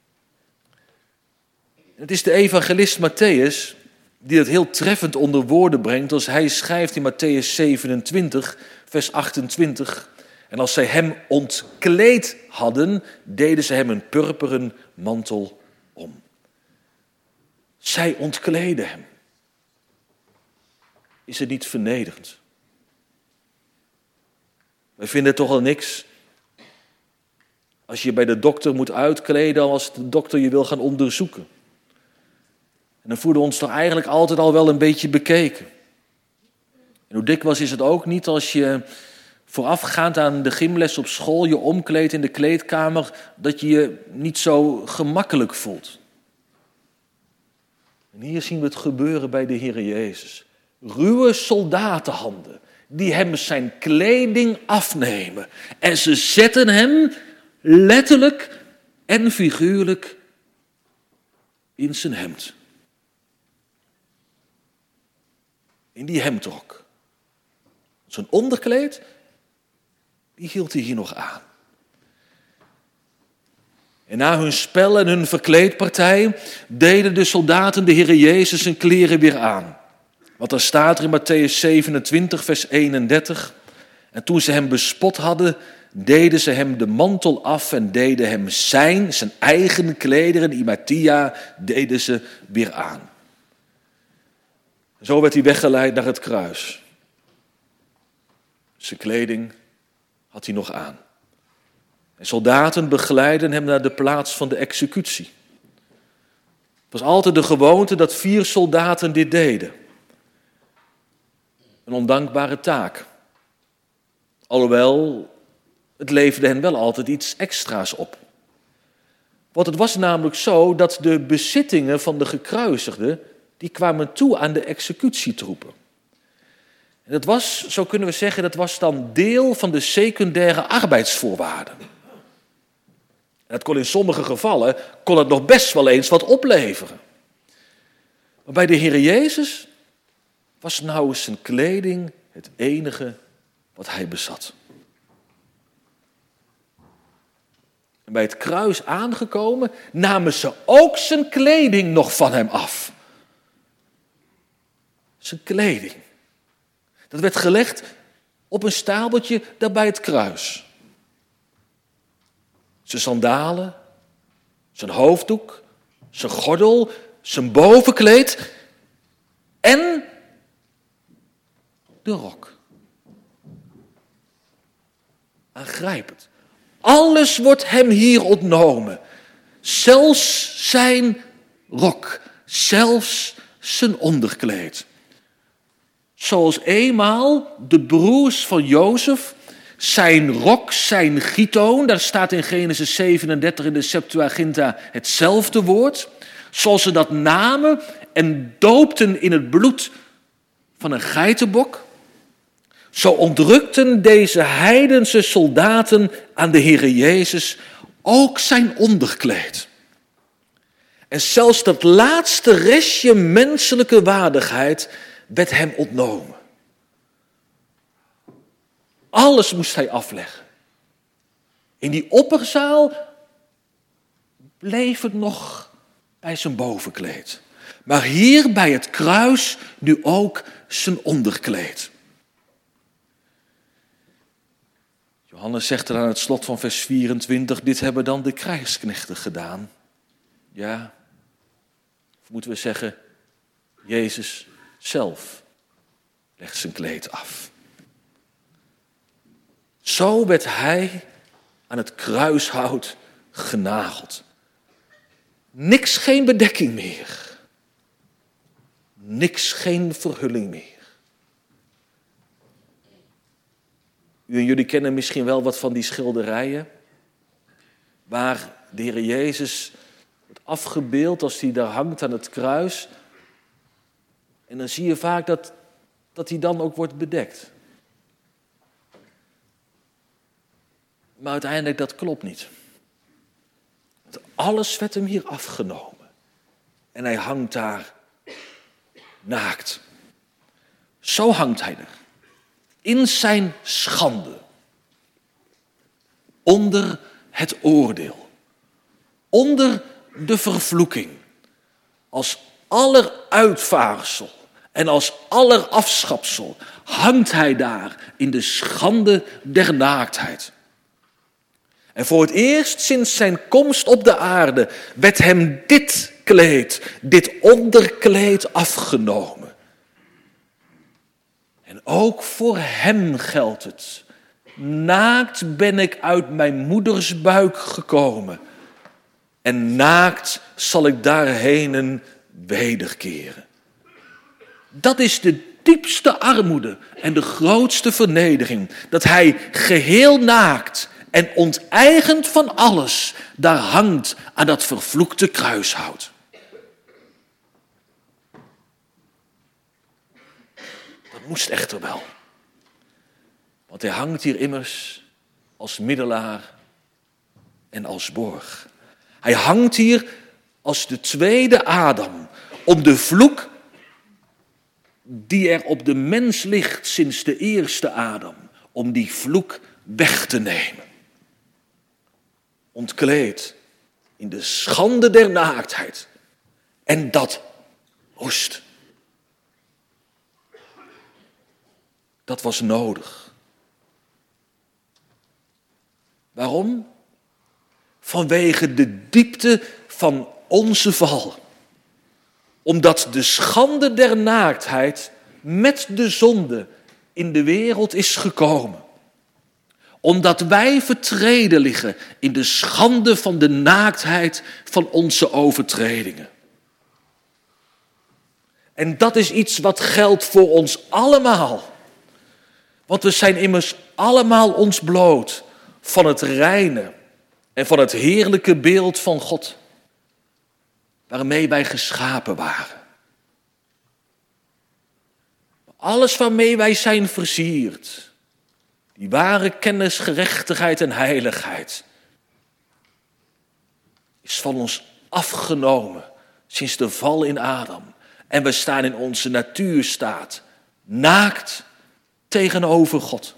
Het is de evangelist Mattheüs die het heel treffend onder woorden brengt als hij schrijft in Mattheüs zevenentwintig, vers achtentwintig. En als zij hem ontkleed hadden, deden ze hem een purperen mantel om. Zij ontkleden hem. Is het niet vernederend? Wij vinden toch al niks als je bij de dokter moet uitkleden als de dokter je wil gaan onderzoeken. En dan voelen we ons toch eigenlijk altijd al wel een beetje bekeken. En hoe dikwijls is het ook niet als je voorafgaand aan de gymles op school je omkleedt in de kleedkamer, dat je je niet zo gemakkelijk voelt. En hier zien we het gebeuren bij de Heer Jezus. Ruwe soldatenhanden die hem zijn kleding afnemen. En ze zetten hem letterlijk en figuurlijk in zijn hemd. In die hemdrok. Zijn onderkleed, die hield hij hier nog aan. En na hun spel en hun verkleedpartij deden de soldaten de Heer Jezus zijn kleren weer aan. Want dan staat er in Mattheüs zevenentwintig, vers eenendertig. En toen ze hem bespot hadden, deden ze hem de mantel af en deden hem zijn, zijn eigen klederen, imatia, deden ze weer aan. En zo werd hij weggeleid naar het kruis. Zijn kleding had hij nog aan. En soldaten begeleidden hem naar de plaats van de executie. Het was altijd de gewoonte dat vier soldaten dit deden. Een ondankbare taak. Alhoewel, het leverde hen wel altijd iets extra's op. Want het was namelijk zo dat de bezittingen van de gekruisigden, die kwamen toe aan de executietroepen. En dat was, zo kunnen we zeggen, dat was dan deel van de secundaire arbeidsvoorwaarden. En dat kon in sommige gevallen, kon het nog best wel eens wat opleveren. Maar bij de Heer Jezus was nou zijn kleding het enige wat hij bezat. En bij het kruis aangekomen namen ze ook zijn kleding nog van hem af. Zijn kleding. Dat werd gelegd op een stapeltje daar bij het kruis. Zijn sandalen, zijn hoofddoek, zijn gordel, zijn bovenkleed en de rok. Aangrijpend. Alles wordt hem hier ontnomen. Zelfs zijn rok, zelfs zijn onderkleed. Zoals eenmaal de broers van Jozef zijn rok, zijn gitoon, daar staat in Genesis zevenendertig in de Septuaginta hetzelfde woord. Zoals ze dat namen en doopten in het bloed van een geitenbok. Zo ontrukten deze heidense soldaten aan de Heere Jezus ook zijn onderkleed. En zelfs dat laatste restje menselijke waardigheid werd hem ontnomen. Alles moest hij afleggen. In die opperzaal bleef het nog bij zijn bovenkleed. Maar hier bij het kruis nu ook zijn onderkleed. Johannes zegt er aan het slot van vers vierentwintig, dit hebben dan de krijgsknechten gedaan. Ja, of moeten we zeggen, Jezus zelf legt zijn kleed af. Zo werd hij aan het kruishout genageld. Niks geen bedekking meer. Niks geen verhulling meer. U en jullie kennen misschien wel wat van die schilderijen, waar de Heer Jezus wordt afgebeeld als hij daar hangt aan het kruis. En dan zie je vaak dat, dat hij dan ook wordt bedekt. Maar uiteindelijk, dat klopt niet. Want alles werd hem hier afgenomen. En hij hangt daar naakt. Zo hangt hij er. In zijn schande. Onder het oordeel. Onder de vervloeking. Als aller uitvaagsel en als aller afschapsel hangt hij daar in de schande der naaktheid. En voor het eerst sinds zijn komst op de aarde werd hem dit kleed, dit onderkleed afgenomen. En ook voor hem geldt het. Naakt ben ik uit mijn moeders buik gekomen. En naakt zal ik daarheen wederkeren. Dat is de diepste armoede en de grootste vernedering. Dat hij geheel naakt en onteigend van alles daar hangt aan dat vervloekte kruishout. Dat moest echter wel. Want hij hangt hier immers als middelaar en als borg. Hij hangt hier als de tweede Adam om de vloek die er op de mens ligt sinds de eerste Adam, om die vloek weg te nemen. Ontkleed in de schande der naaktheid. En dat moest. Dat was nodig. Waarom? Vanwege de diepte van onze val. Omdat de schande der naaktheid met de zonde in de wereld is gekomen. Omdat wij vertreden liggen in de schande van de naaktheid van onze overtredingen. En dat is iets wat geldt voor ons allemaal. Want we zijn immers allemaal ons bloot van het reine en van het heerlijke beeld van God, waarmee wij geschapen waren. Alles waarmee wij zijn versierd, die ware kennis, gerechtigheid en heiligheid, is van ons afgenomen sinds de val in Adam. En we staan in onze natuurstaat naakt tegenover God.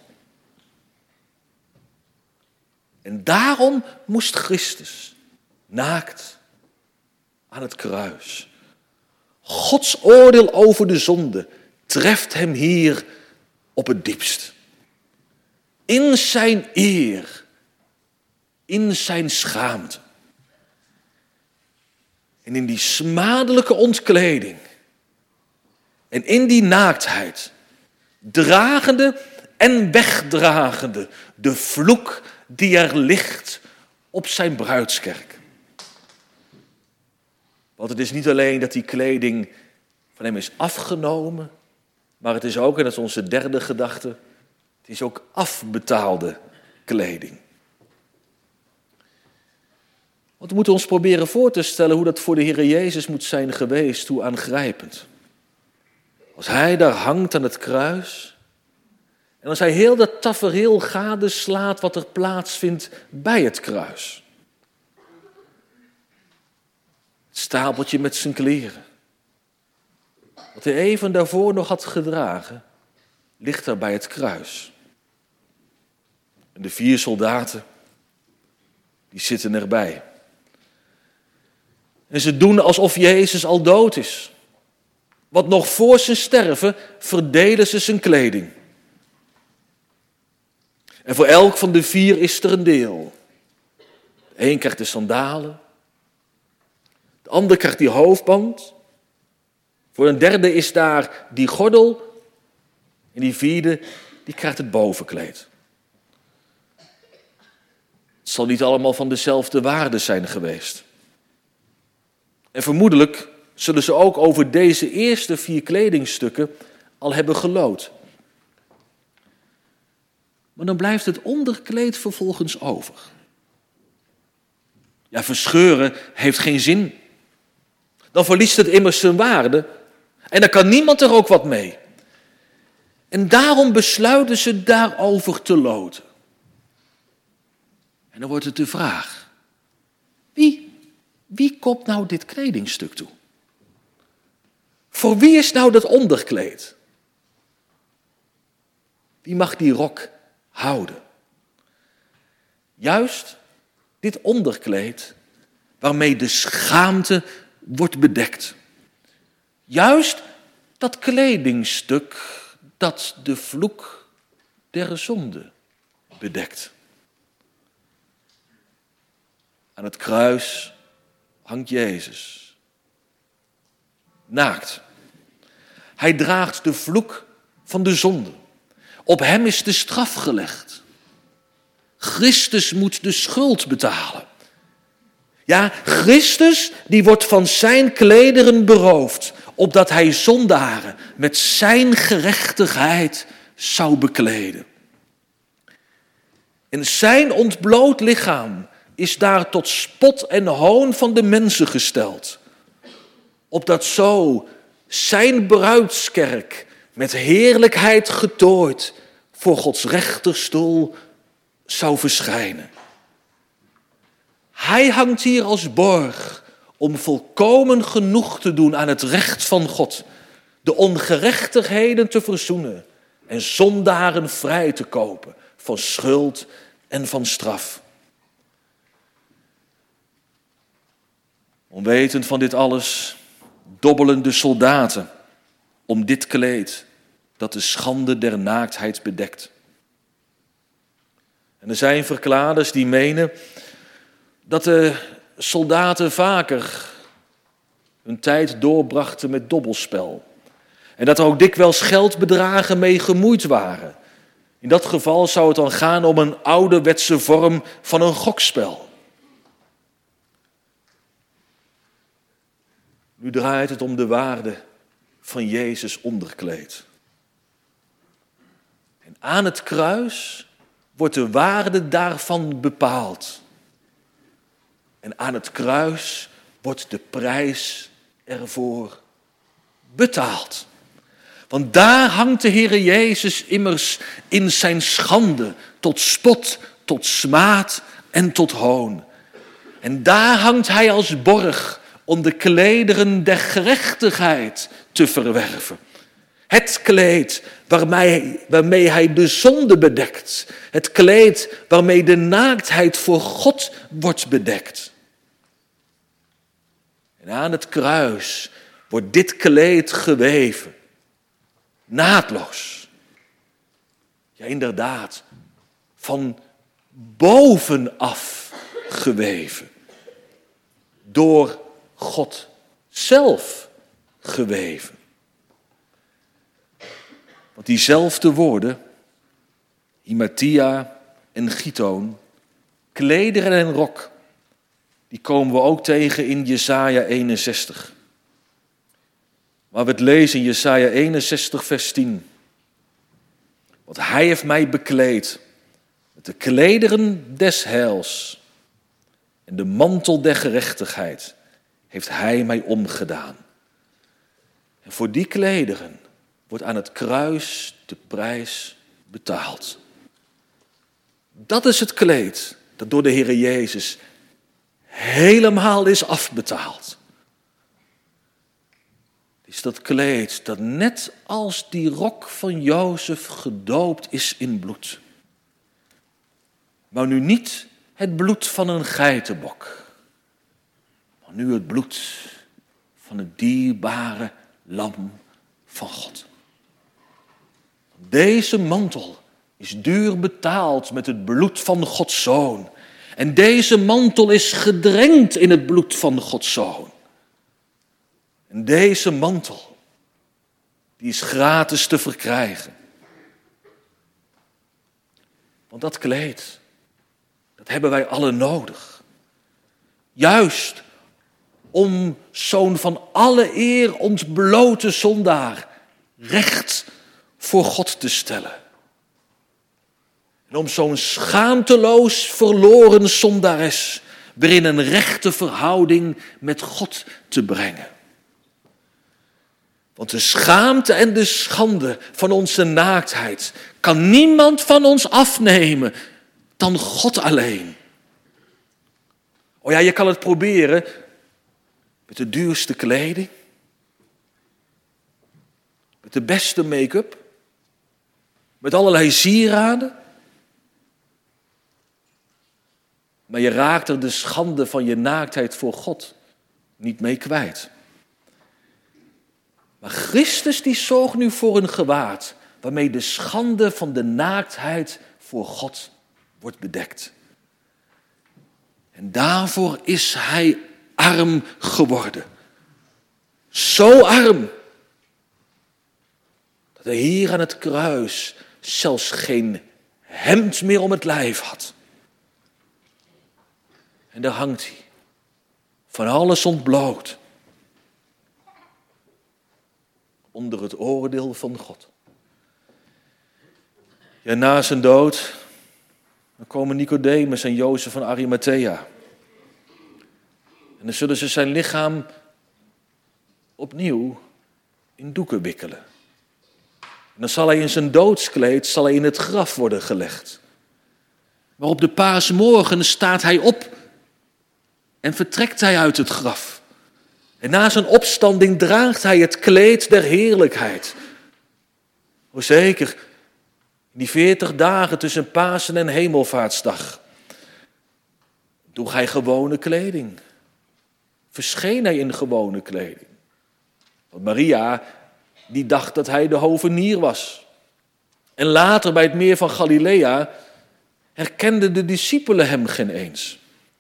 En daarom moest Christus naakt aan het kruis. Gods oordeel over de zonde treft hem hier op het diepst. In zijn eer, in zijn schaamte. En in die smadelijke ontkleding en in die naaktheid, dragende en wegdragende de vloek die er ligt op zijn bruidskerk. Want het is niet alleen dat die kleding van hem is afgenomen, maar het is ook, en dat is onze derde gedachte, het is ook afbetaalde kleding. Want we moeten ons proberen voor te stellen hoe dat voor de Heer Jezus moet zijn geweest, hoe aangrijpend. Als hij daar hangt aan het kruis en als hij heel dat tafereel gadeslaat wat er plaatsvindt bij het kruis. Het stapeltje met zijn kleren, wat hij even daarvoor nog had gedragen, ligt daar bij het kruis. En de vier soldaten, die zitten erbij. En ze doen alsof Jezus al dood is. Want nog voor zijn sterven verdelen ze zijn kleding. En voor elk van de vier is er een deel. De een krijgt de sandalen. De ander krijgt die hoofdband. Voor een derde is daar die gordel. En die vierde, die krijgt het bovenkleed. Het zal niet allemaal van dezelfde waarde zijn geweest. En vermoedelijk zullen ze ook over deze eerste vier kledingstukken al hebben geloot. Maar dan blijft het onderkleed vervolgens over. Ja, verscheuren heeft geen zin. Dan verliest het immers zijn waarde. En dan kan niemand er ook wat mee. En daarom besluiten ze daarover te loten. En dan wordt het de vraag. Wie, wie koopt nou dit kledingstuk toe? Voor wie is nou dat onderkleed? Wie mag die rok houden? Juist dit onderkleed waarmee de schaamte wordt bedekt. Juist dat kledingstuk dat de vloek der zonde bedekt. Aan het kruis hangt Jezus. Naakt. Hij draagt de vloek van de zonde. Op hem is de straf gelegd. Christus moet de schuld betalen. Ja, Christus die wordt van zijn klederen beroofd, opdat hij zondaren met zijn gerechtigheid zou bekleden. En zijn ontbloot lichaam is daar tot spot en hoon van de mensen gesteld, opdat zo zijn bruidskerk met heerlijkheid getooid voor Gods rechterstoel zou verschijnen. Hij hangt hier als borg om volkomen genoeg te doen aan het recht van God, de ongerechtigheden te verzoenen en zondaren vrij te kopen van schuld en van straf. Onwetend van dit alles dobbelen de soldaten om dit kleed dat de schande der naaktheid bedekt. En er zijn verklaarders die menen dat de soldaten vaker hun tijd doorbrachten met dobbelspel. En dat er ook dikwijls geldbedragen mee gemoeid waren. In dat geval zou het dan gaan om een ouderwetse vorm van een gokspel. Nu draait het om de waarde van Jezus onderkleed. En aan het kruis wordt de waarde daarvan bepaald. En aan het kruis wordt de prijs ervoor betaald. Want daar hangt de Heere Jezus immers in zijn schande, tot spot, tot smaad en tot hoon. En daar hangt hij als borg om de klederen der gerechtigheid te verwerven. Het kleed waarmee, waarmee hij de zonde bedekt. Het kleed waarmee de naaktheid voor God wordt bedekt. En aan het kruis wordt dit kleed geweven. Naadloos. Ja, inderdaad. Van bovenaf geweven. Door God zelf geweven. Want diezelfde woorden, himatia en gitoon, klederen en rok, die komen we ook tegen in Jesaja eenenzestig. Waar we het lezen in Jesaja eenenzestig vers tien. Want hij heeft mij bekleed met de klederen des heils en de mantel der gerechtigheid heeft hij mij omgedaan. En voor die klederen wordt aan het kruis de prijs betaald. Dat is het kleed dat door de Heere Jezus helemaal is afbetaald. Het is dat kleed dat net als die rok van Jozef gedoopt is in bloed. Maar nu niet het bloed van een geitenbok, maar nu het bloed van het dierbare lam van God. Deze mantel is duur betaald met het bloed van Gods Zoon. En deze mantel is gedrenkt in het bloed van Gods Zoon. En deze mantel, die is gratis te verkrijgen. Want dat kleed, dat hebben wij allen nodig. Juist om zo'n van alle eer ontblote zondaar recht voor God te stellen. En om zo'n schaamteloos verloren zondares weer in een rechte verhouding met God te brengen. Want de schaamte en de schande van onze naaktheid kan niemand van ons afnemen dan God alleen. Oh ja, je kan het proberen met de duurste kleding, met de beste make-up, met allerlei sieraden. Maar je raakt er de schande van je naaktheid voor God niet mee kwijt. Maar Christus die zorgt nu voor een gewaad waarmee de schande van de naaktheid voor God wordt bedekt. En daarvoor is hij arm geworden. Zo arm dat hij hier aan het kruis zelfs geen hemd meer om het lijf had. En daar hangt hij, van alles ontbloot, onder het oordeel van God. Ja, na zijn dood, dan komen Nicodemus en Jozef van Arimathea. En dan zullen ze zijn lichaam opnieuw in doeken wikkelen. En dan zal hij in zijn doodskleed zal hij in het graf worden gelegd. Maar op de paasmorgen staat hij op en vertrekt hij uit het graf. En na zijn opstanding draagt hij het kleed der heerlijkheid. O zeker, in die veertig dagen tussen Pasen en Hemelvaartsdag droeg hij gewone kleding. Verscheen hij in gewone kleding. Want Maria, die dacht dat hij de hovenier was. En later bij het meer van Galilea herkenden de discipelen hem geen eens.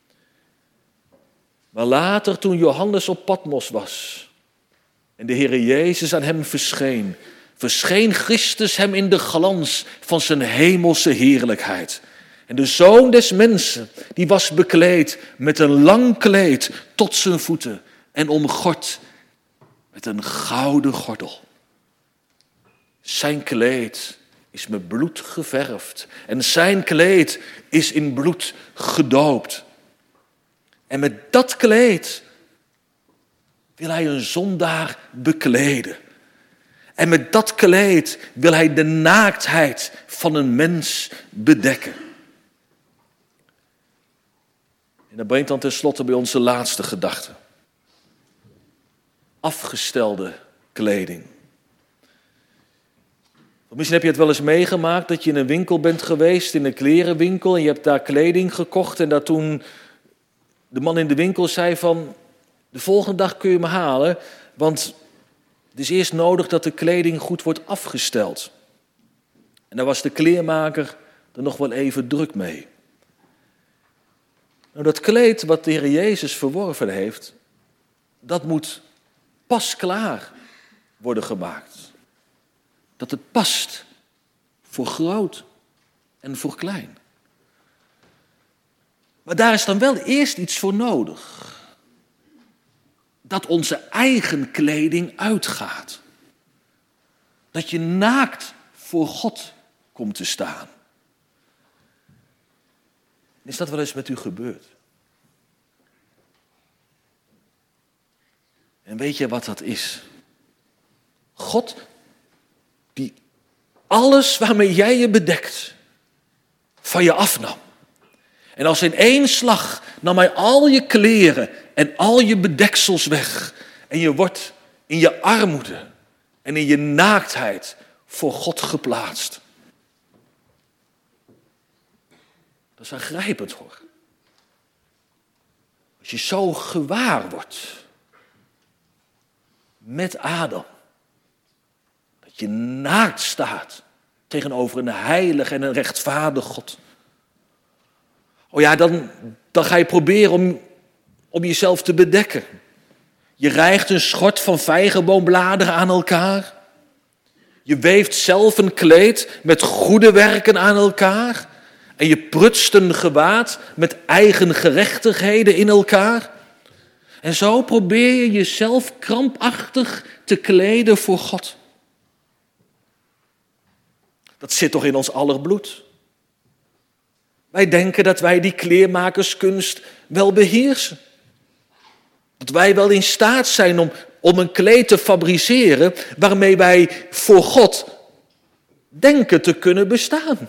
Maar later, toen Johannes op Patmos was en de Heere Jezus aan hem verscheen, verscheen Christus hem in de glans van zijn hemelse heerlijkheid. En de Zoon des Mensen, die was bekleed met een lang kleed tot zijn voeten en omgord met een gouden gordel. Zijn kleed is met bloed geverfd en zijn kleed is in bloed gedoopt. En met dat kleed wil hij een zondaar bekleden. En met dat kleed wil hij de naaktheid van een mens bedekken. En dat brengt dan tenslotte bij onze laatste gedachte. Afgestelde kleding. Of misschien heb je het wel eens meegemaakt dat je in een winkel bent geweest, in een klerenwinkel, en je hebt daar kleding gekocht en dat toen de man in de winkel zei van, de volgende dag kun je me halen, want het is eerst nodig dat de kleding goed wordt afgesteld. En daar was de kleermaker er nog wel even druk mee. Nou, dat kleed wat de Heer Jezus verworven heeft, dat moet pasklaar worden gemaakt. Dat het past voor groot en voor klein. Maar daar is dan wel eerst iets voor nodig. Dat onze eigen kleding uitgaat. Dat je naakt voor God komt te staan. Is dat wel eens met u gebeurd? En weet je wat dat is? God, die alles waarmee jij je bedekt, van je afnam. En als in één slag nam hij al je kleren en al je bedeksels weg. En je wordt in je armoede en in je naaktheid voor God geplaatst. Dat is aangrijpend hoor. Als je zo gewaar wordt met Adam. Dat je naakt staat tegenover een heilig en een rechtvaardig God. Oh ja, dan, dan ga je proberen om, om jezelf te bedekken. Je rijgt een schort van vijgenboombladeren aan elkaar. Je weeft zelf een kleed met goede werken aan elkaar. En je prutst een gewaad met eigen gerechtigheden in elkaar. En zo probeer je jezelf krampachtig te kleden voor God. Dat zit toch in ons aller bloed? Wij denken dat wij die kleermakerskunst wel beheersen. Dat wij wel in staat zijn om, om een kleed te fabriceren waarmee wij voor God denken te kunnen bestaan.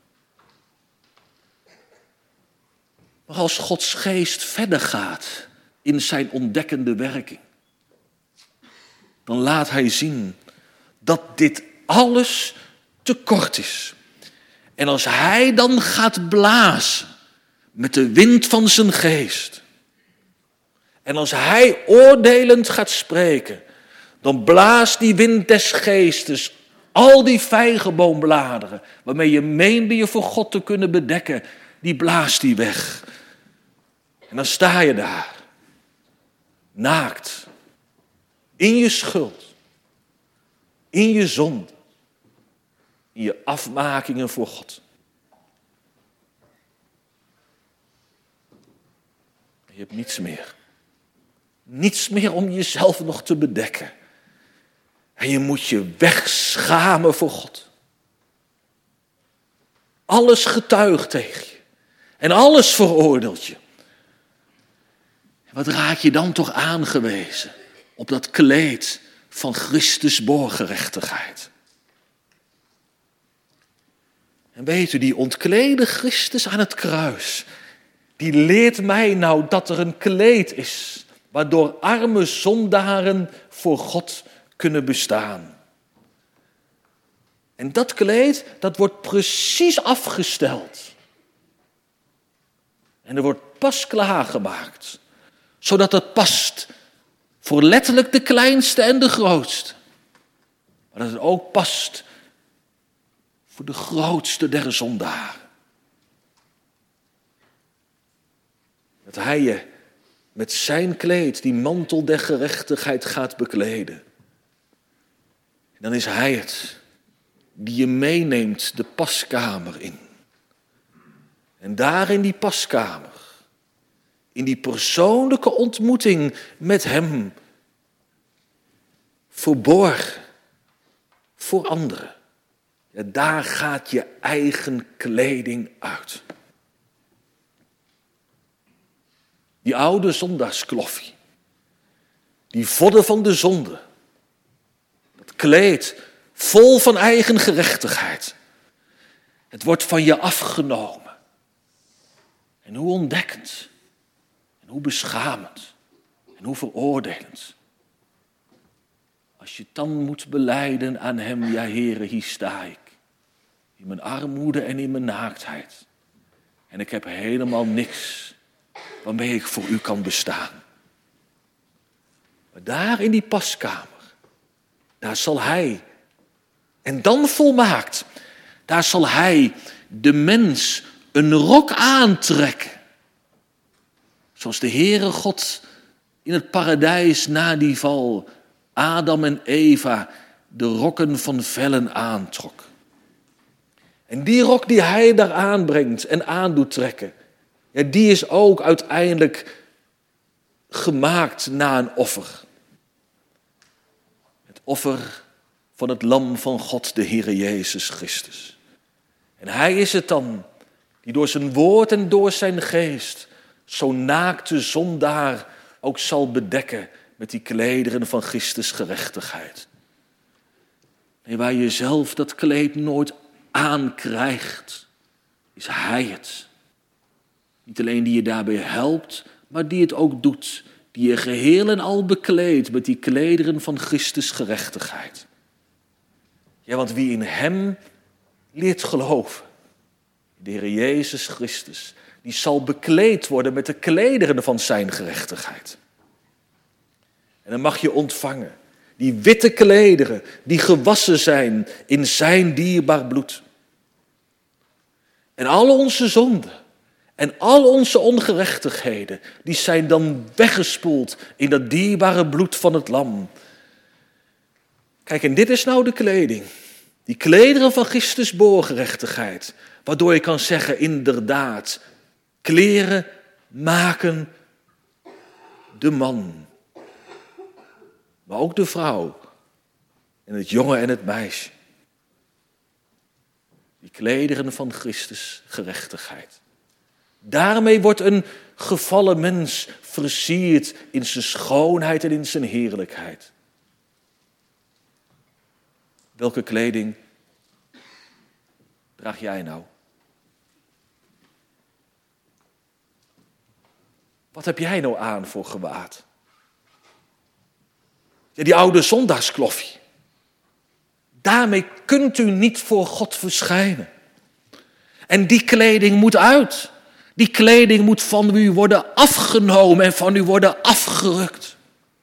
Maar als Gods geest verder gaat in zijn ontdekkende werking, dan laat hij zien dat dit alles te kort is. En als hij dan gaat blazen met de wind van zijn geest, en als hij oordelend gaat spreken, dan blaast die wind des geestes al die vijgenboombladeren, waarmee je meende je voor God te kunnen bedekken, die blaast die weg. En dan sta je daar, naakt, in je schuld, in je zonde, in je afmakingen voor God. Je hebt niets meer. Niets meer om jezelf nog te bedekken. En je moet je wegschamen voor God. Alles getuigt tegen je. En alles veroordeelt je. Wat raak je dan toch aangewezen op dat kleed van Christus borgerechtigheid? En weet u, die ontklede Christus aan het kruis, die leert mij nou dat er een kleed is waardoor arme zondaren voor God kunnen bestaan. En dat kleed, dat wordt precies afgesteld. En er wordt pas klaargemaakt, zodat het past voor letterlijk de kleinste en de grootste. Maar dat het ook past voor de grootste der zondaren. Dat hij je met zijn kleed die mantel der gerechtigheid gaat bekleden. En dan is hij het die je meeneemt de paskamer in. En daar in die paskamer, in die persoonlijke ontmoeting met hem, verborgen voor anderen. Ja, daar gaat je eigen kleding uit. Die oude zondagskloffie, die vodden van de zonde, dat kleed vol van eigen gerechtigheid, het wordt van je afgenomen. En hoe ontdekkend, en hoe beschamend, en hoe veroordelend. Als je het dan moet belijden aan hem, ja Heere, hier sta ik. In mijn armoede en in mijn naaktheid. En ik heb helemaal niks waarmee ik voor u kan bestaan. Maar daar in die paskamer, daar zal hij, en dan volmaakt, daar zal hij de mens een rok aantrekken. Zoals de Heere God in het paradijs na die val Adam en Eva de rokken van vellen aantrok. En die rok die hij daar aanbrengt en aan doet trekken, ja, die is ook uiteindelijk gemaakt na een offer. Het offer van het lam van God, de Heere Jezus Christus. En hij is het dan die door zijn woord en door zijn geest zo'n naakte zondaar ook zal bedekken met die klederen van Christus gerechtigheid. Nee, waar je zelf dat kleed nooit aankrijgt, is hij het. Niet alleen die je daarbij helpt, maar die het ook doet. Die je geheel en al bekleedt met die klederen van Christus gerechtigheid. Ja, want wie in hem leert geloven, de Heer Jezus Christus, die zal bekleed worden met de klederen van zijn gerechtigheid. En dan mag je ontvangen die witte klederen die gewassen zijn in zijn dierbaar bloed. En al onze zonden en al onze ongerechtigheden, die zijn dan weggespoeld in dat dierbare bloed van het lam. Kijk, en dit is nou de kleding. Die klederen van Christus borgerechtigheid. Waardoor je kan zeggen, inderdaad, kleren maken de man. Maar ook de vrouw. En het jongen en het meisje. Die klederen van Christus gerechtigheid. Daarmee wordt een gevallen mens versierd in zijn schoonheid en in zijn heerlijkheid. Welke kleding draag jij nou? Wat heb jij nou aan voor gewaad? Ja, die oude zondagskloffie. Daarmee kunt u niet voor God verschijnen. En die kleding moet uit. Die kleding moet van u worden afgenomen en van u worden afgerukt.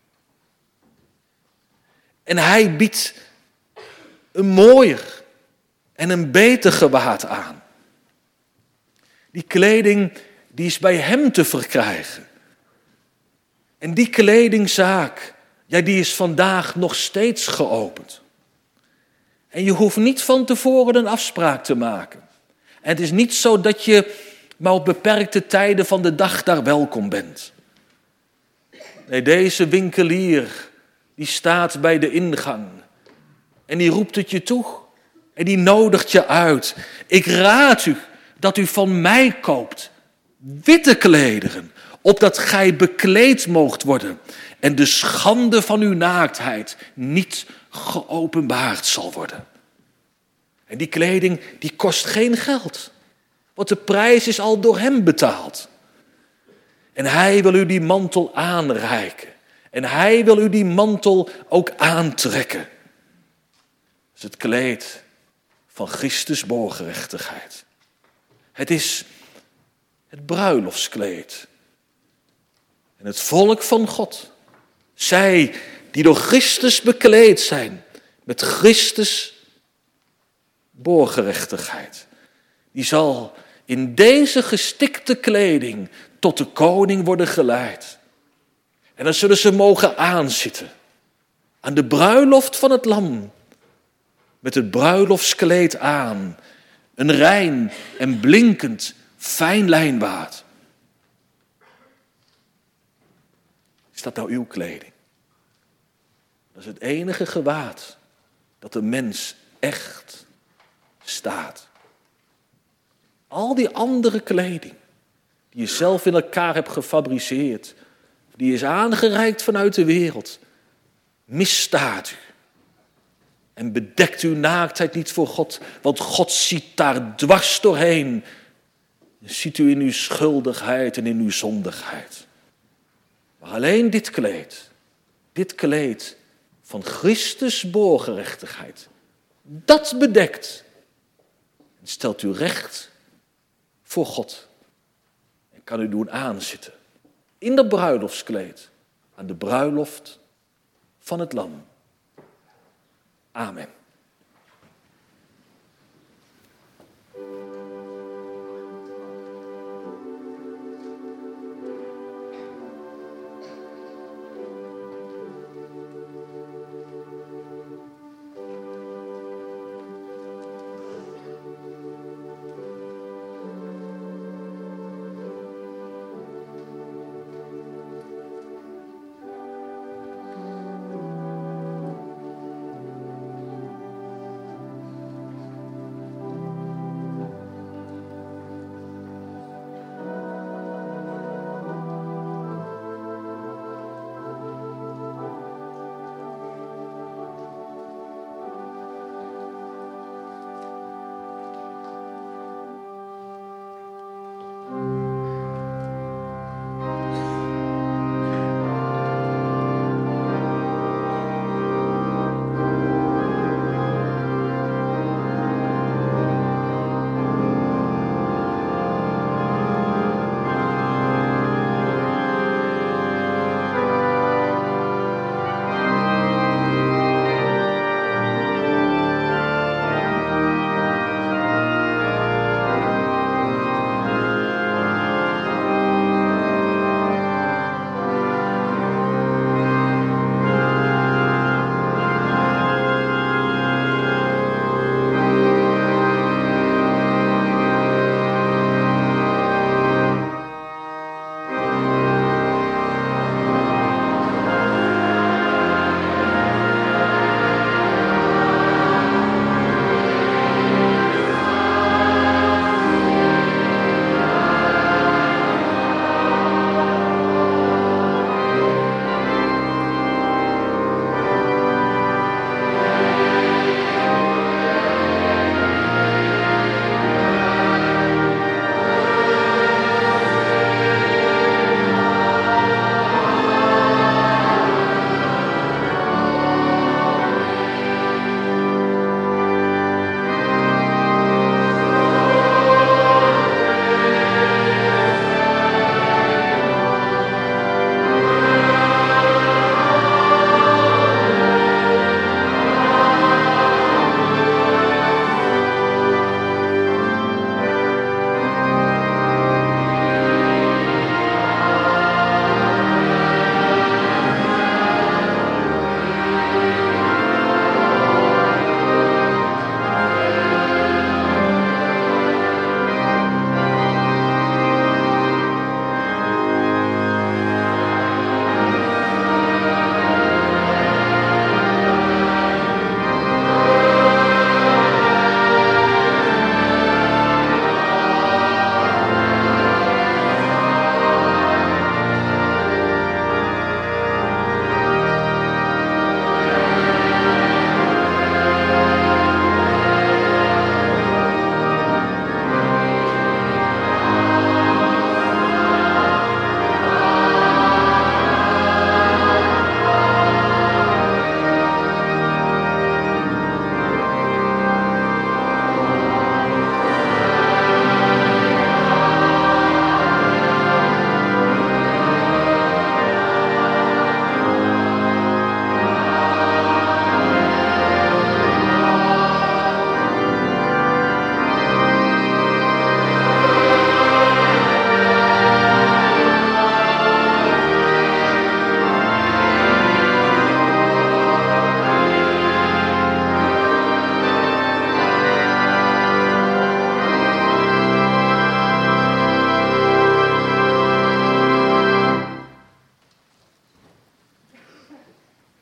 En hij biedt een mooier en een beter gewaad aan. Die kleding die is bij hem te verkrijgen. En die kledingzaak, ja, die is vandaag nog steeds geopend. En je hoeft niet van tevoren een afspraak te maken. En het is niet zo dat je maar op beperkte tijden van de dag daar welkom bent. Nee, deze winkelier, die staat bij de ingang. En die roept het je toe. En die nodigt je uit. Ik raad u dat u van mij koopt witte klederen, opdat gij bekleed moogt worden en de schande van uw naaktheid niet geopenbaard zal worden. En die kleding, die kost geen geld, want de prijs is al door hem betaald. En hij wil u die mantel aanreiken. En hij wil u die mantel ook aantrekken. Dat is het kleed van Christus borgerechtigheid. Het is het bruiloftskleed. En het volk van God, zij die door Christus bekleed zijn met Christus borgerechtigheid, die zal in deze gestikte kleding tot de koning worden geleid. En dan zullen ze mogen aanzitten aan de bruiloft van het lam, met het bruiloftskleed aan, een rein en blinkend fijn lijnwaad. Is dat nou uw kleding? Dat is het enige gewaad dat de mens echt staat. Al die andere kleding die je zelf in elkaar hebt gefabriceerd, die is aangereikt vanuit de wereld, misstaat u. En bedekt uw naaktheid niet voor God, want God ziet daar dwars doorheen. Ziet u in uw schuldigheid en in uw zondigheid. Maar alleen dit kleed, dit kleed van Christus borgerechtigheid, dat bedekt en stelt u recht voor God. En kan u doen aanzitten in dat bruiloftskleed aan de bruiloft van het lam. Amen.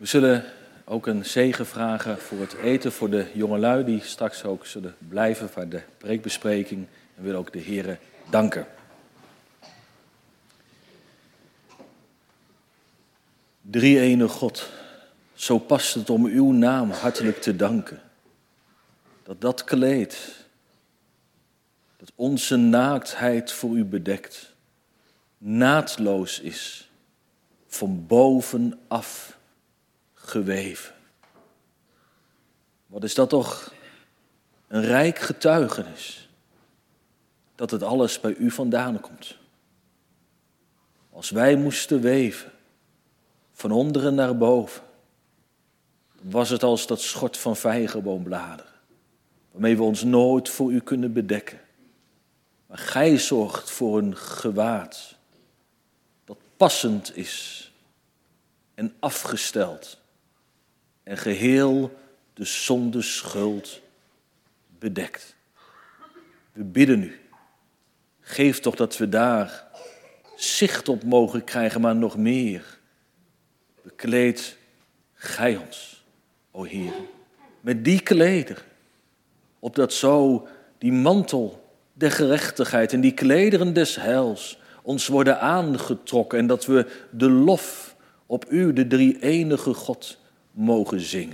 zullen ook een zegen vragen voor het eten voor de jongelui die straks ook zullen blijven voor de preekbespreking. En willen ook de Heere danken. Drie-ene God, zo past het om uw naam hartelijk te danken. Dat dat kleed, dat onze naaktheid voor u bedekt, naadloos is, van bovenaf geweven. Wat is dat toch een rijk getuigenis, dat het alles bij u vandaan komt. Als wij moesten weven, van onderen naar boven, dan was het als dat schort van vijgenboombladeren, waarmee we ons nooit voor u kunnen bedekken. Maar gij zorgt voor een gewaad dat passend is en afgesteld en geheel de zonde schuld bedekt. We bidden u, geef toch dat we daar zicht op mogen krijgen, maar nog meer. Bekleed gij ons, o Heer, met die klederen, opdat zo die mantel der gerechtigheid en die klederen des heils ons worden aangetrokken en dat we de lof op u, de drie-enige God, mogen zingen.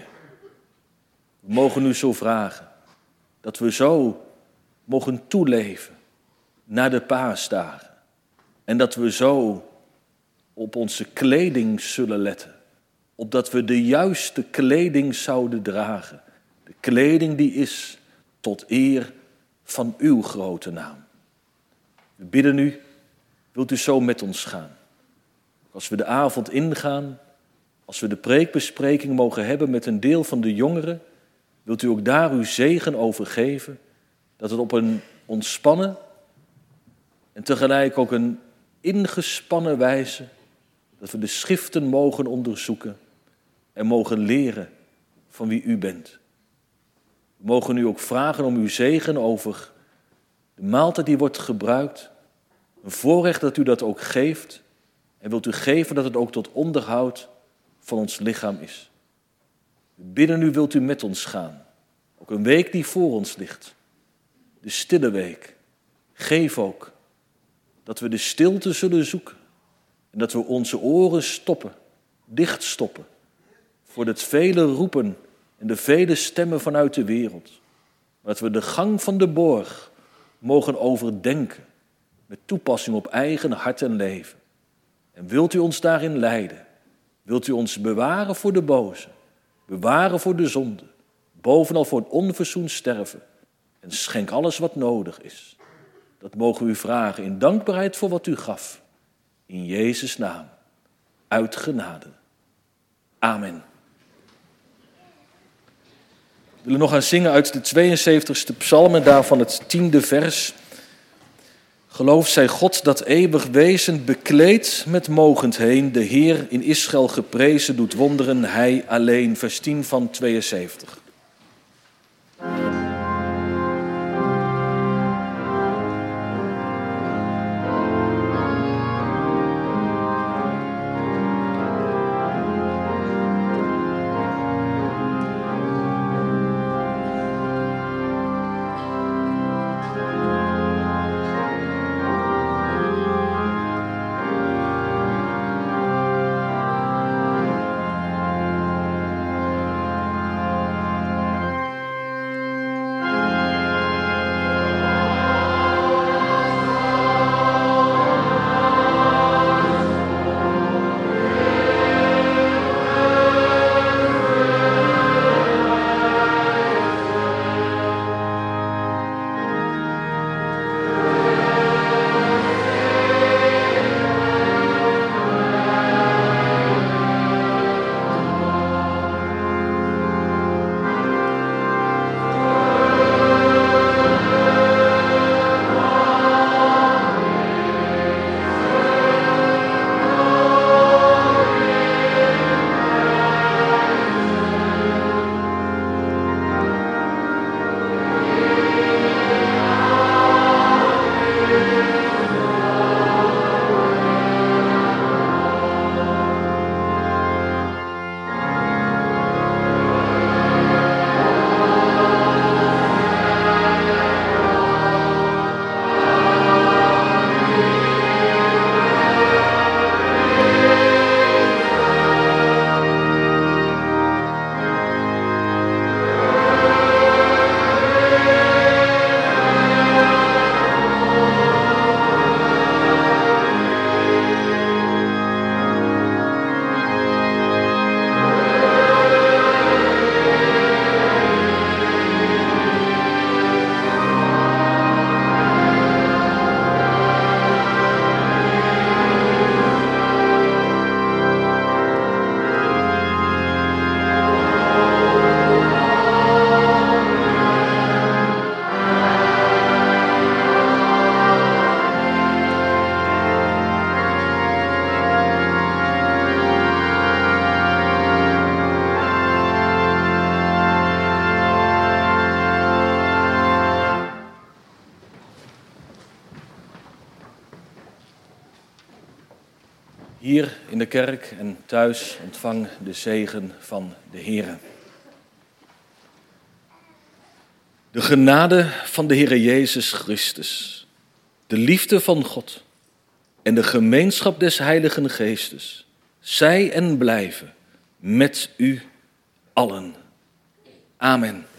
We mogen u zo vragen dat we zo mogen toeleven naar de paasdagen en dat we zo op onze kleding zullen letten, opdat we de juiste kleding zouden dragen. De kleding die is tot eer van uw grote naam. We bidden u, wilt u zo met ons gaan? Als we de avond ingaan, als we de preekbespreking mogen hebben met een deel van de jongeren, wilt u ook daar uw zegen over geven, dat het op een ontspannen en tegelijk ook een ingespannen wijze, dat we de schriften mogen onderzoeken en mogen leren van wie u bent. We mogen u ook vragen om uw zegen over de maaltijd die wordt gebruikt. Een voorrecht dat u dat ook geeft. En wilt u geven dat het ook tot onderhoud van ons lichaam is. We bidden u, wilt u met ons gaan. Ook een week die voor ons ligt. De stille week. Geef ook dat we de stilte zullen zoeken. En dat we onze oren stoppen, dichtstoppen. Voor het vele roepen en de vele stemmen vanuit de wereld. Maar dat we de gang van de borg mogen overdenken. Met toepassing op eigen hart en leven. En wilt u ons daarin leiden? Wilt u ons bewaren voor de boze? Bewaren voor de zonde? Bovenal voor het onverzoend sterven? En schenk alles wat nodig is. Dat mogen we u vragen in dankbaarheid voor wat u gaf. In Jezus' naam. Uit genade. Amen. We willen nog gaan zingen uit de tweeënzeventigste psalm en daarvan het tiende vers. Geloof zij God dat eeuwig wezen bekleed met mogendheen, de Heer in Israël geprezen doet wonderen, hij alleen. Vers tien van tweeënzeventig. Hier in de kerk en thuis ontvang de zegen van de Heere. De genade van de Heere Jezus Christus, de liefde van God en de gemeenschap des Heiligen Geestes, zij en blijven met u allen. Amen.